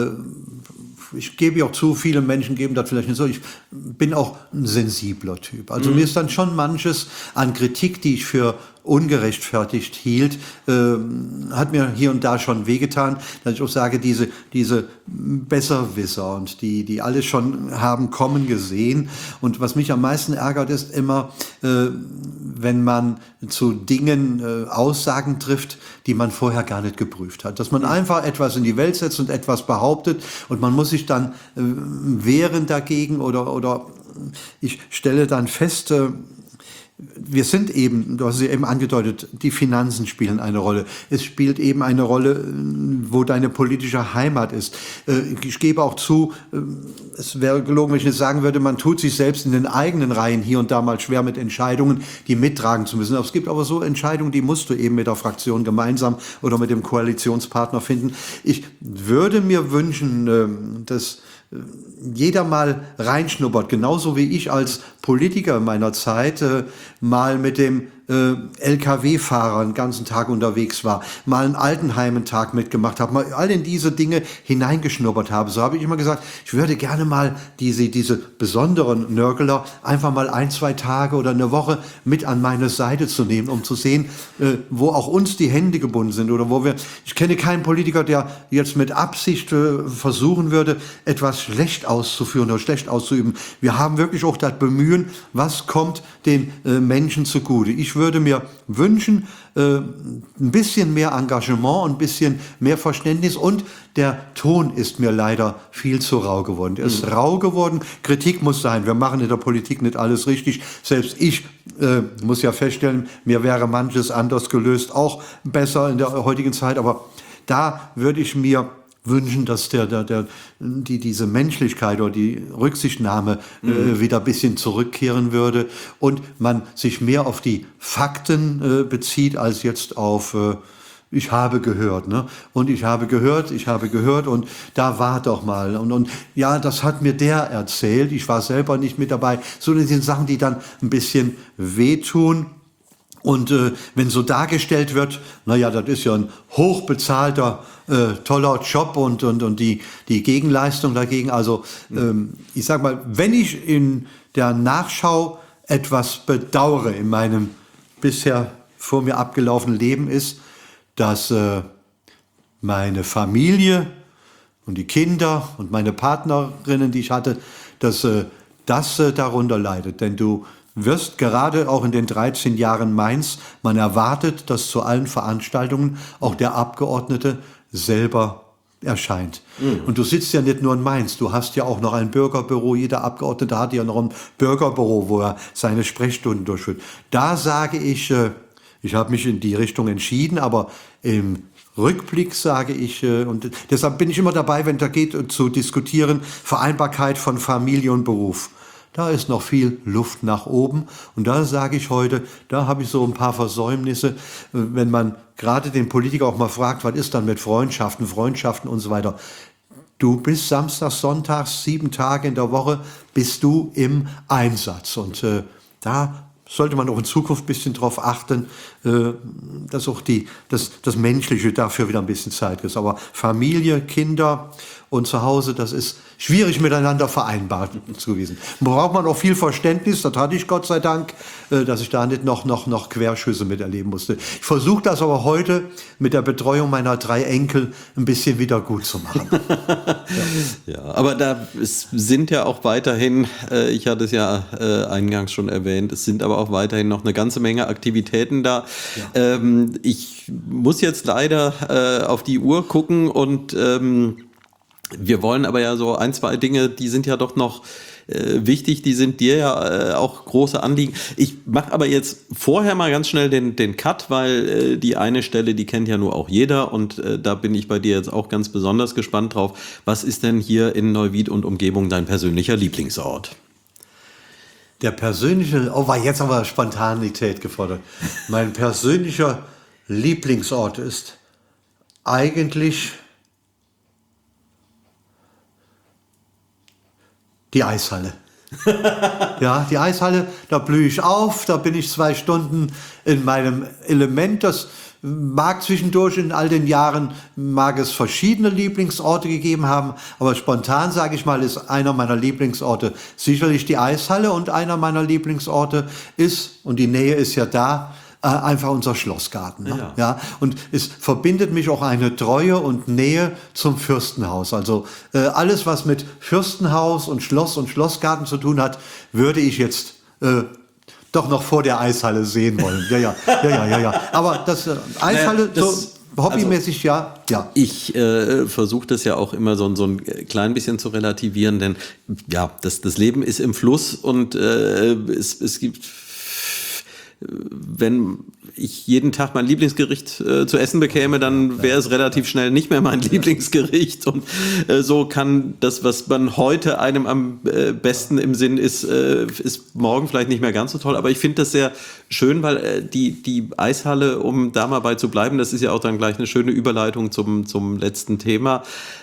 ich gebe auch zu, viele Menschen geben das vielleicht nicht so. Ich bin auch ein sensibler Typ. Also mir ist dann schon manches an Kritik, die ich für ungerechtfertigt hielt, hat mir hier und da schon wehgetan, dass ich auch sage, diese Besserwisser und die alles schon haben kommen gesehen. Und was mich am meisten ärgert, ist immer, wenn man zu Dingen Aussagen trifft, die man vorher gar nicht geprüft hat. Dass man einfach etwas in die Welt setzt und etwas behauptet und man muss sich dann wehren dagegen oder ich stelle dann fest, wir sind eben, du hast es ja eben angedeutet, die Finanzen spielen eine Rolle. Es spielt eben eine Rolle, wo deine politische Heimat ist. Ich gebe auch zu, es wäre gelogen, wenn ich nicht sagen würde, man tut sich selbst in den eigenen Reihen hier und da mal schwer mit Entscheidungen, die mittragen zu müssen. Es gibt aber so Entscheidungen, die musst du eben mit der Fraktion gemeinsam oder mit dem Koalitionspartner finden. Ich würde mir wünschen, dass jeder mal reinschnuppert, genauso wie ich als Politiker meiner Zeit mal mit dem LKW-Fahrer den ganzen Tag unterwegs war, mal einen Altenheim-Tag mitgemacht habe, mal all in diese Dinge hineingeschnuppert habe. So habe ich immer gesagt, ich würde gerne mal diese besonderen Nörgler einfach mal 1-2 Tage oder eine Woche mit an meine Seite zu nehmen, um zu sehen, wo auch uns die Hände gebunden sind oder ich kenne keinen Politiker, der jetzt mit Absicht versuchen würde, etwas schlecht auszuführen oder schlecht auszuüben. Wir haben wirklich auch das Bemühen, was kommt den Menschen zugute. Ich würde mir wünschen, ein bisschen mehr Engagement, ein bisschen mehr Verständnis und der Ton ist mir leider viel zu rau geworden. Er ist rau geworden, Kritik muss sein, wir machen in der Politik nicht alles richtig. Selbst ich muss ja feststellen, mir wäre manches anders gelöst, auch besser in der heutigen Zeit, aber da würde ich mir wünschen, dass diese Menschlichkeit oder die Rücksichtnahme wieder ein bisschen zurückkehren würde und man sich mehr auf die Fakten bezieht, als jetzt auf ich habe gehört, ne? Und ich habe gehört und da war doch mal und ja, das hat mir der erzählt, ich war selber nicht mit dabei. So das sind Sachen, die dann ein bisschen wehtun. Und wenn so dargestellt wird, naja, das ist ja ein hochbezahlter, toller Job und die Gegenleistung dagegen. Also ich sag mal, wenn ich in der Nachschau etwas bedauere in meinem bisher vor mir abgelaufenen Leben ist, dass meine Familie und die Kinder und meine Partnerinnen, die ich hatte, dass das darunter leidet. Denn du wirst gerade auch in den 13 Jahren Mainz, man erwartet, dass zu allen Veranstaltungen auch der Abgeordnete selber erscheint. Und du sitzt ja nicht nur in Mainz, du hast ja auch noch ein Bürgerbüro, jeder Abgeordnete hat ja noch ein Bürgerbüro, wo er seine Sprechstunden durchführt. Da sage ich habe mich in die Richtung entschieden, aber im Rückblick sage ich, und deshalb bin ich immer dabei, wenn es da geht, zu diskutieren, Vereinbarkeit von Familie und Beruf. Da ist noch viel Luft nach oben und da sage ich heute, da habe ich so ein paar Versäumnisse, wenn man gerade den Politiker auch mal fragt, was ist dann mit Freundschaften und so weiter. Du bist samstags, sonntags, 7 Tage in der Woche, bist du im Einsatz und da sollte man auch in Zukunft ein bisschen darauf achten, dass auch das Menschliche dafür wieder ein bisschen Zeit ist. Aber Familie, Kinder und zu Hause, das ist schwierig miteinander vereinbar gewesen. Braucht man auch viel Verständnis, das hatte ich Gott sei Dank, dass ich da nicht noch Querschüsse miterleben musste. Ich versuche das aber heute mit der Betreuung meiner 3 Enkel ein bisschen wieder gut zu machen. Ja, aber da sind ja auch weiterhin, ich hatte es ja eingangs schon erwähnt, es sind aber auch weiterhin noch eine ganze Menge Aktivitäten da. Ja. Ich muss jetzt leider auf die Uhr gucken und wir wollen aber ja so ein, zwei Dinge, die sind ja doch noch wichtig, die sind dir ja auch große Anliegen. Ich mache aber jetzt vorher mal ganz schnell den Cut, weil die eine Stelle, die kennt ja nur auch jeder und da bin ich bei dir jetzt auch ganz besonders gespannt drauf. Was ist denn hier in Neuwied und Umgebung dein persönlicher Lieblingsort? Der persönliche, war jetzt aber Spontanität gefordert. Mein persönlicher Lieblingsort ist eigentlich die Eishalle. Ja, die Eishalle, da blühe ich auf, da bin ich 2 Stunden in meinem Element. Das mag zwischendurch in all den Jahren, mag es verschiedene Lieblingsorte gegeben haben, aber spontan, sage ich mal, ist einer meiner Lieblingsorte sicherlich die Eishalle und einer meiner Lieblingsorte ist, und die Nähe ist ja da, einfach unser Schlossgarten. Ne? Ja. Und es verbindet mich auch eine Treue und Nähe zum Fürstenhaus. Also alles, was mit Fürstenhaus und Schlossgarten zu tun hat, würde ich jetzt doch noch vor der Eishalle sehen wollen. Ja. Aber das Eishalle, so hobbymäßig, ja. Ich versuche das ja auch immer so ein klein bisschen zu relativieren, denn ja, das Leben ist im Fluss und es gibt... Wenn ich jeden Tag mein Lieblingsgericht zu essen bekäme, dann wäre es relativ schnell nicht mehr mein Lieblingsgericht. Und so kann das, was man heute einem am besten im Sinn ist morgen vielleicht nicht mehr ganz so toll. Aber ich finde das sehr schön, weil die Eishalle, um da mal bei zu bleiben, das ist ja auch dann gleich eine schöne Überleitung zum letzten Thema.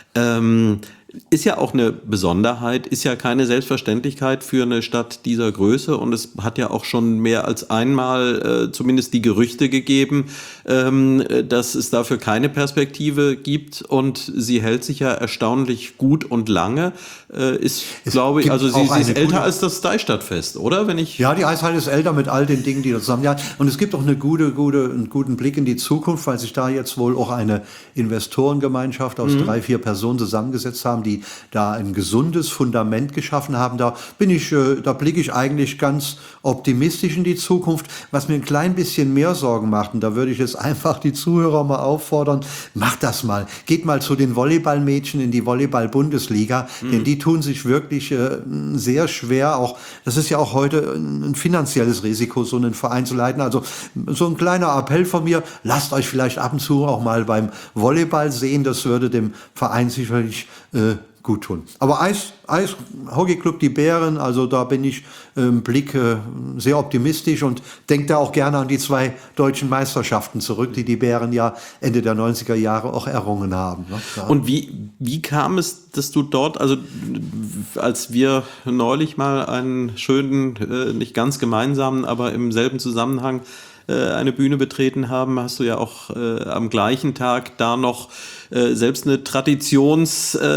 Ist ja auch eine Besonderheit, ist ja keine Selbstverständlichkeit für eine Stadt dieser Größe und es hat ja auch schon mehr als einmal zumindest die Gerüchte gegeben, dass es dafür keine Perspektive gibt und sie hält sich ja erstaunlich gut und lange. Ist, glaube ich, also sie ist älter als das Deichstadtfest, oder? Ja, die Eishalle ist älter mit all den Dingen, die da zusammen. Ja, und es gibt auch einen guten Blick in die Zukunft, weil sich da jetzt wohl auch eine Investorengemeinschaft aus 3-4 Personen zusammengesetzt haben, die da ein gesundes Fundament geschaffen haben. Da blicke ich eigentlich ganz optimistisch in die Zukunft. Was mir ein klein bisschen mehr Sorgen macht, und da würde ich jetzt einfach die Zuhörer mal auffordern, macht das mal. Geht mal zu den Volleyballmädchen in die Volleyball-Bundesliga, denn die tun sich wirklich sehr schwer. Auch das ist ja auch heute ein finanzielles Risiko, so einen Verein zu leiten. Also so ein kleiner Appell von mir, lasst euch vielleicht ab und zu auch mal beim Volleyball sehen. Das würde dem Verein sicherlich gut tun. Aber Eishockeyclub Die Bären, also da bin ich im Blick sehr optimistisch und denke da auch gerne an die 2 deutschen Meisterschaften zurück, die Bären ja Ende der 90er Jahre auch errungen haben. Ne? Ja. Und wie kam es, dass du dort, also als wir neulich mal einen schönen, nicht ganz gemeinsamen, aber im selben Zusammenhang eine Bühne betreten haben, hast du ja auch am gleichen Tag da noch selbst eine Tradition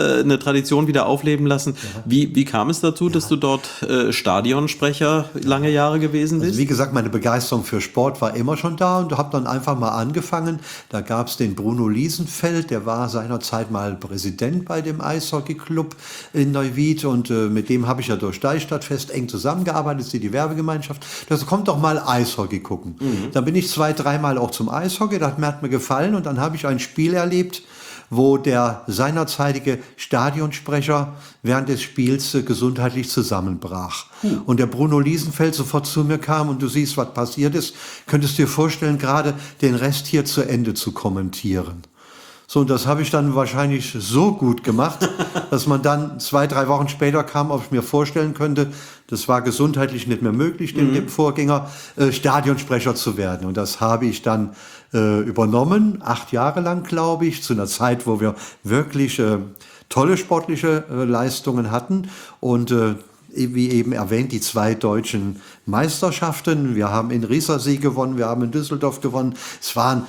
wieder aufleben lassen. Ja. Wie kam es dazu, dass du dort Stadionsprecher lange Jahre gewesen bist? Also wie gesagt, meine Begeisterung für Sport war immer schon da und habe dann einfach mal angefangen. Da gab es den Bruno Liesenfeld, der war seinerzeit mal Präsident bei dem Eishockeyclub in Neuwied und mit dem habe ich ja durch Deichstadtfest eng zusammengearbeitet, die Werbegemeinschaft. Das kommt doch mal Eishockey gucken. Dann bin ich 2-3 Mal auch zum Eishockey, das hat mir gefallen und dann habe ich ein Spiel erlebt, wo der seinerzeitige Stadionsprecher während des Spiels gesundheitlich zusammenbrach. Und der Bruno Liesenfeld sofort zu mir kam und du siehst, was passiert ist, könntest dir vorstellen, gerade den Rest hier zu Ende zu kommentieren. So, und das habe ich dann wahrscheinlich so gut gemacht, dass man dann 2-3 Wochen später kam, ob ich mir vorstellen könnte, das war gesundheitlich nicht mehr möglich, dem Vorgänger Stadionsprecher zu werden. Und das habe ich dann übernommen, 8 Jahre lang, glaube ich, zu einer Zeit, wo wir wirklich tolle sportliche Leistungen hatten. Und wie eben erwähnt, die 2 deutschen Meisterschaften. Wir haben in Riesersee gewonnen, wir haben in Düsseldorf gewonnen. Es waren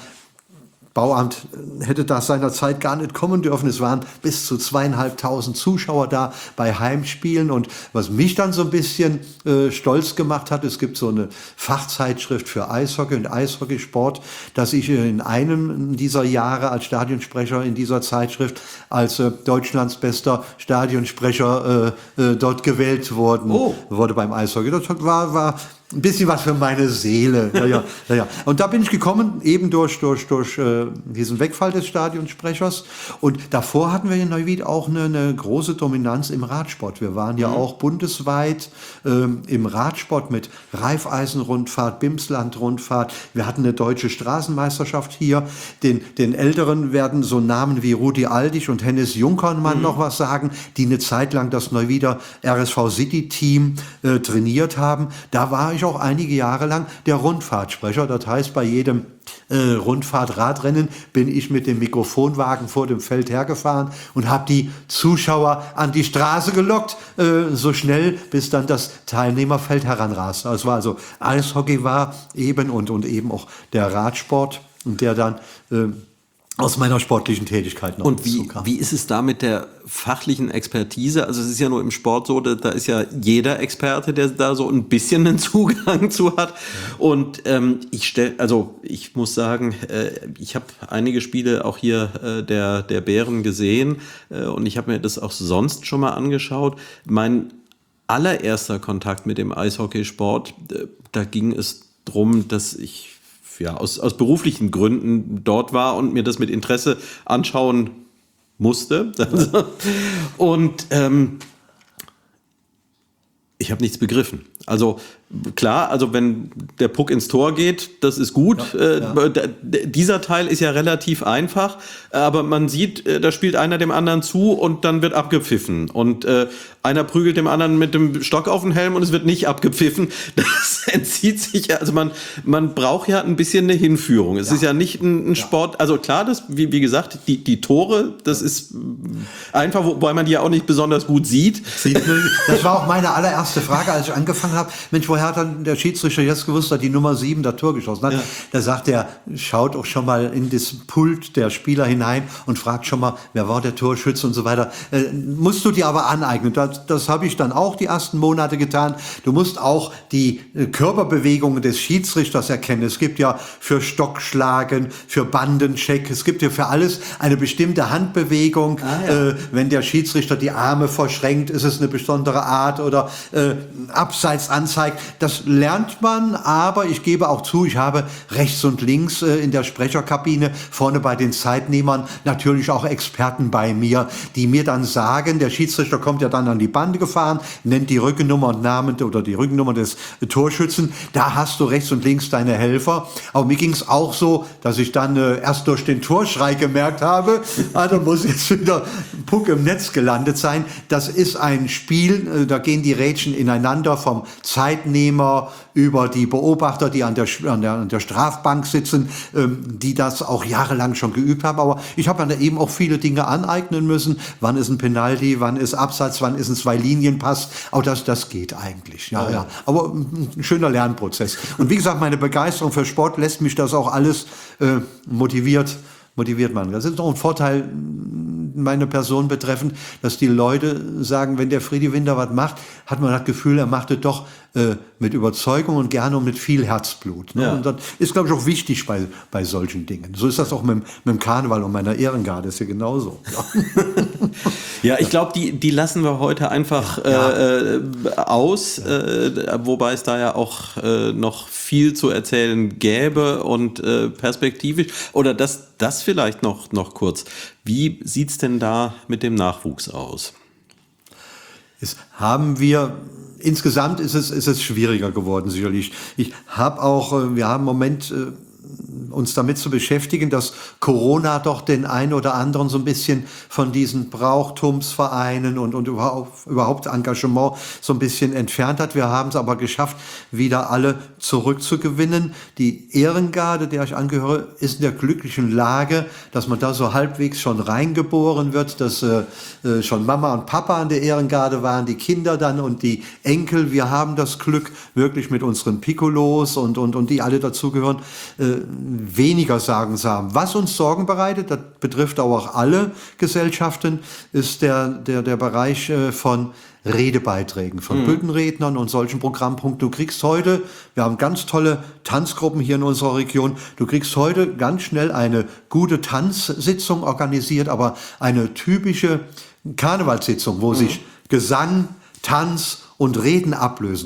Bauamt hätte das seinerzeit gar nicht kommen dürfen. Es waren bis zu 2.500 Zuschauer da bei Heimspielen. Und was mich dann so ein bisschen stolz gemacht hat, es gibt so eine Fachzeitschrift für Eishockey und Eishockeysport, dass ich in einem dieser Jahre als Stadionsprecher in dieser Zeitschrift als Deutschlands bester Stadionsprecher dort gewählt wurde beim Eishockey. Das war ein bisschen was für meine Seele. Ja. Und da bin ich gekommen, eben durch diesen Wegfall des Stadionsprechers. Und davor hatten wir in Neuwied auch eine große Dominanz im Radsport. Wir waren ja auch bundesweit im Radsport mit Raiffeisenrundfahrt, Bimsland-Rundfahrt. Wir hatten eine deutsche Straßenmeisterschaft hier. Den Älteren werden so Namen wie Rudi Aldig und Hennes Junkermann noch was sagen, die eine Zeit lang das Neuwieder RSV City-Team trainiert haben. Da war ich auch einige Jahre lang der Rundfahrtsprecher. Das heißt, bei jedem Rundfahrt-Radrennen bin ich mit dem Mikrofonwagen vor dem Feld hergefahren und habe die Zuschauer an die Straße gelockt, so schnell, bis dann das Teilnehmerfeld heranraste. Es war also Eishockey war eben und eben auch der Radsport, und der dann aus meiner sportlichen Tätigkeit noch Und hinzukam. wie ist es da mit der fachlichen Expertise? Also es ist ja nur im Sport so, da ist ja jeder Experte, der da so ein bisschen einen Zugang zu hat. Und ich muss sagen, ich habe einige Spiele auch hier der Bären gesehen und ich habe mir das auch sonst schon mal angeschaut. Mein allererster Kontakt mit dem Eishockeysport, da ging es drum, dass ich aus beruflichen Gründen dort war und mir das mit Interesse anschauen musste. Und ich habe nichts begriffen. Also klar, also wenn der Puck ins Tor geht, das ist gut. Dieser Teil ist ja relativ einfach, aber man sieht, da spielt einer dem anderen zu und dann wird abgepfiffen. Und einer prügelt dem anderen mit dem Stock auf den Helm und es wird nicht abgepfiffen. Das entzieht sich ja, also man braucht ja ein bisschen eine Hinführung. Es ist ja nicht ein Sport, also klar, das, wie gesagt, die Tore, das ist einfach, wobei man die ja auch nicht besonders gut sieht. Das war auch meine allererste Frage, als ich angefangen habe. Mensch, woher hat dann der Schiedsrichter jetzt gewusst, dass die Nummer 7 das Tor geschossen hat? Ja. Da sagt er, schaut auch schon mal in das Pult der Spieler hinein und fragt schon mal, wer war der Torschütze und so weiter. Musst du dir aber aneignen. Das habe ich dann auch die ersten Monate getan. Du musst auch die Körperbewegungen des Schiedsrichters erkennen. Es gibt ja für Stockschlagen, für Bandencheck, es gibt ja für alles eine bestimmte Handbewegung. Wenn der Schiedsrichter die Arme verschränkt, ist es eine besondere Art oder abseits anzeigt. Das lernt man, aber ich gebe auch zu, ich habe rechts und links in der Sprecherkabine, vorne bei den Zeitnehmern, natürlich auch Experten bei mir, die mir dann sagen, der Schiedsrichter kommt ja dann an die Bande gefahren, nennt die Rückennummer und Namen oder die Rückennummer des Torschützen, da hast du rechts und links deine Helfer. Aber mir ging es auch so, dass ich dann erst durch den Torschrei gemerkt habe, da muss jetzt wieder Puck im Netz gelandet sein. Das ist ein Spiel, da gehen die Rädchen ineinander, vom Zeitnehmer über die Beobachter, die an der Strafbank sitzen, die das auch jahrelang schon geübt haben. Aber ich habe dann eben auch viele Dinge aneignen müssen. Wann ist ein Penalty, wann ist Abseits, wann ist ein Zwei-Linien-Pass. Auch das geht eigentlich. Ja. Aber ein schöner Lernprozess. Und wie gesagt, meine Begeisterung für Sport lässt mich das auch alles motiviert man. Das ist noch ein Vorteil, meine Person betreffend, dass die Leute sagen, wenn der Friedi Winter was macht, hat man das Gefühl, er macht es doch mit Überzeugung und gerne und mit viel Herzblut. Ne? Ja. Und das ist, glaube ich, auch wichtig bei solchen Dingen. So ist das auch mit dem Karneval und meiner Ehrengarde, ist ja genauso. Ja, ich glaube, die lassen wir heute einfach aus, wobei es da ja auch noch viel zu erzählen gäbe und perspektivisch. Oder das vielleicht noch kurz. Wie sieht's denn da mit dem Nachwuchs aus? Insgesamt ist es schwieriger geworden, sicherlich. Wir haben im Moment uns damit zu beschäftigen, dass Corona doch den einen oder anderen so ein bisschen von diesen Brauchtumsvereinen und überhaupt Engagement so ein bisschen entfernt hat. Wir haben es aber geschafft, wieder alle zurückzugewinnen. Die Ehrengarde, der ich angehöre, ist in der glücklichen Lage, dass man da so halbwegs schon reingeboren wird, dass schon Mama und Papa an der Ehrengarde waren, die Kinder dann und die Enkel. Wir haben das Glück, wirklich mit unseren Piccolos und die alle dazugehören, weniger Sagen zu haben. Was uns Sorgen bereitet, das betrifft auch alle Gesellschaften, ist der Bereich von Redebeiträgen, von Büttenrednern und solchen Programmpunkten. Du kriegst heute, wir haben ganz tolle Tanzgruppen hier in unserer Region, du kriegst heute ganz schnell eine gute Tanzsitzung organisiert, aber eine typische Karnevalssitzung, wo sich Gesang, Tanz und Reden ablösen.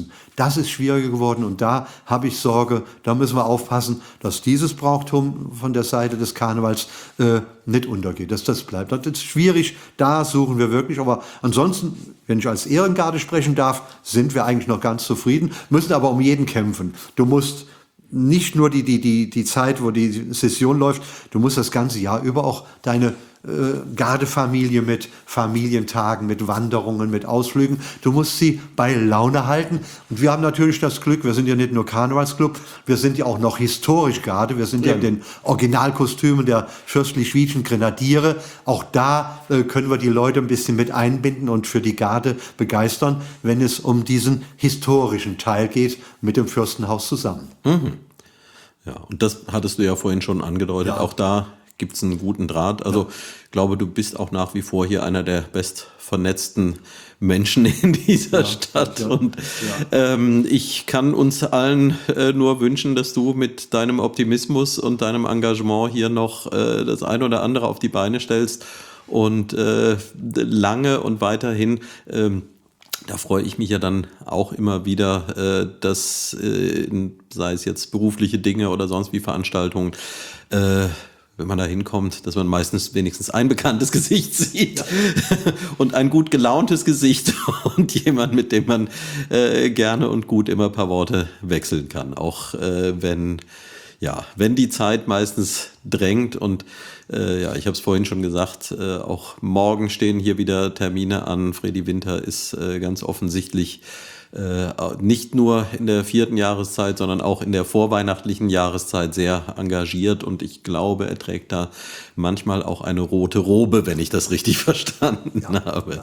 Das ist schwieriger geworden und da habe ich Sorge, da müssen wir aufpassen, dass dieses Brauchtum von der Seite des Karnevals nicht untergeht, dass das bleibt. Das ist schwierig, da suchen wir wirklich, aber ansonsten, wenn ich als Ehrengarde sprechen darf, sind wir eigentlich noch ganz zufrieden, müssen aber um jeden kämpfen. Du musst nicht nur die Zeit, wo die Session läuft, du musst das ganze Jahr über auch deine Gardefamilie mit Familientagen, mit Wanderungen, mit Ausflügen. Du musst sie bei Laune halten. Und wir haben natürlich das Glück, wir sind ja nicht nur Karnevalsclub, wir sind ja auch noch historisch Garde. Wir sind ja in den Originalkostümen der fürstlich-schwedischen Grenadiere. Auch da können wir die Leute ein bisschen mit einbinden und für die Garde begeistern, wenn es um diesen historischen Teil geht, mit dem Fürstenhaus zusammen. Mhm. Ja, und das hattest du ja vorhin schon angedeutet. Ja. Auch da gibt es einen guten Draht. Also ich glaube, du bist auch nach wie vor hier einer der bestvernetzten Menschen in dieser Stadt. Ja. Und ich kann uns allen nur wünschen, dass du mit deinem Optimismus und deinem Engagement hier noch das ein oder andere auf die Beine stellst und lange und weiterhin da freue ich mich ja dann auch immer wieder, dass, sei es jetzt berufliche Dinge oder sonst wie Veranstaltungen, wenn man da hinkommt, dass man meistens wenigstens ein bekanntes Gesicht sieht und ein gut gelauntes Gesicht und jemand, mit dem man gerne und gut immer ein paar Worte wechseln kann. Auch wenn die Zeit meistens drängt und ich habe es vorhin schon gesagt, auch morgen stehen hier wieder Termine an. Fredi Winter ist ganz offensichtlich nicht nur in der 4. Jahreszeit, sondern auch in der vorweihnachtlichen Jahreszeit sehr engagiert und ich glaube, er trägt da manchmal auch eine rote Robe, wenn ich das richtig verstanden habe.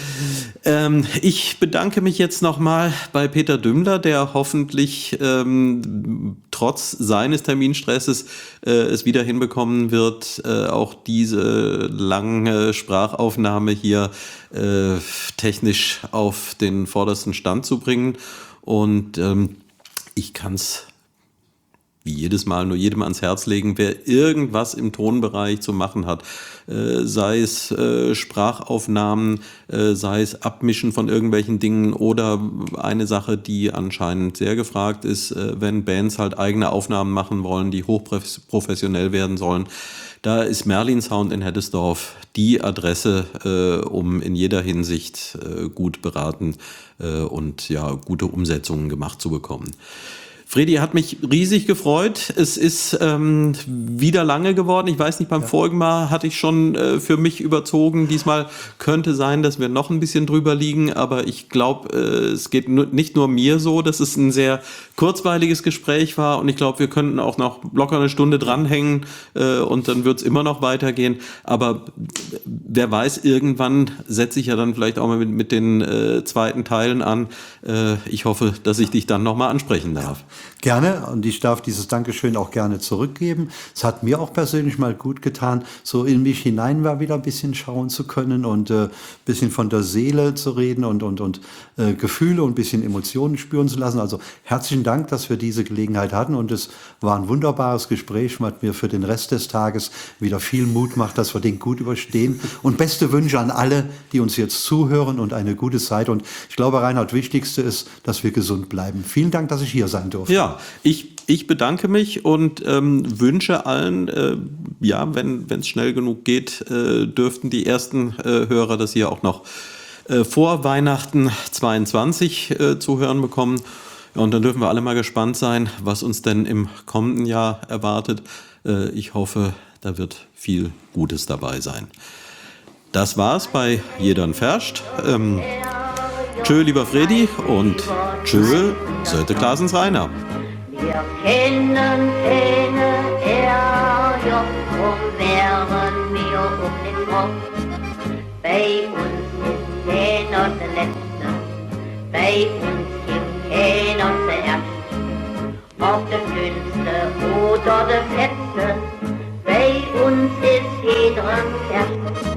Ich bedanke mich jetzt nochmal bei Peter Dümmler, der hoffentlich trotz seines Terminstresses es wieder hinbekommen wird, auch diese lange Sprachaufnahme hier technisch auf den vordersten Stand zu bringen. Und ich kann es wie jedes Mal nur jedem ans Herz legen, wer irgendwas im Tonbereich zu machen hat, sei es Sprachaufnahmen, sei es Abmischen von irgendwelchen Dingen oder eine Sache, die anscheinend sehr gefragt ist, wenn Bands halt eigene Aufnahmen machen wollen, die hochprofessionell werden sollen. Da ist Merlin Sound in Heddesdorf die Adresse, um in jeder Hinsicht gut beraten und gute Umsetzungen gemacht zu bekommen. Fredi, hat mich riesig gefreut. Es ist wieder lange geworden. Ich weiß nicht, beim vorigen Mal hatte ich schon für mich überzogen. Diesmal könnte sein, dass wir noch ein bisschen drüber liegen. Aber ich glaube, es geht nicht nur mir so, dass es ein sehr kurzweiliges Gespräch war. Und ich glaube, wir könnten auch noch locker eine Stunde dranhängen und dann wird es immer noch weitergehen. Aber wer weiß, irgendwann setze ich ja dann vielleicht auch mal mit den zweiten Teilen an. Ich hoffe, dass ich dich dann nochmal ansprechen darf. Gerne, und ich darf dieses Dankeschön auch gerne zurückgeben. Es hat mir auch persönlich mal gut getan, so in mich hinein mal wieder ein bisschen schauen zu können und ein bisschen von der Seele zu reden und Gefühle und ein bisschen Emotionen spüren zu lassen. Also herzlichen Dank, dass wir diese Gelegenheit hatten und es war ein wunderbares Gespräch, was mir für den Rest des Tages wieder viel Mut macht, dass wir den gut überstehen. Und beste Wünsche an alle, die uns jetzt zuhören und eine gute Zeit. Und ich glaube, Reinhard, wichtigste ist, dass wir gesund bleiben. Vielen Dank, dass ich hier sein durfte. Ja, ich bedanke mich und wünsche allen, wenn es schnell genug geht, dürften die ersten Hörer das hier auch noch vor Weihnachten 22 zu hören bekommen. Und dann dürfen wir alle mal gespannt sein, was uns denn im kommenden Jahr erwartet. Ich hoffe, da wird viel Gutes dabei sein. Das war's bei Jedern Ferscht. Tschö, lieber Fredi, und tschö, Söte Klasens Rainer. Wir kennen keine Ärger und wären wir um den Kopf. Bei uns ist keiner der Letzte, bei uns gibt keiner zuerst. Ob der Dünnste oder der Fetzte, bei uns ist jeder ein Kerl.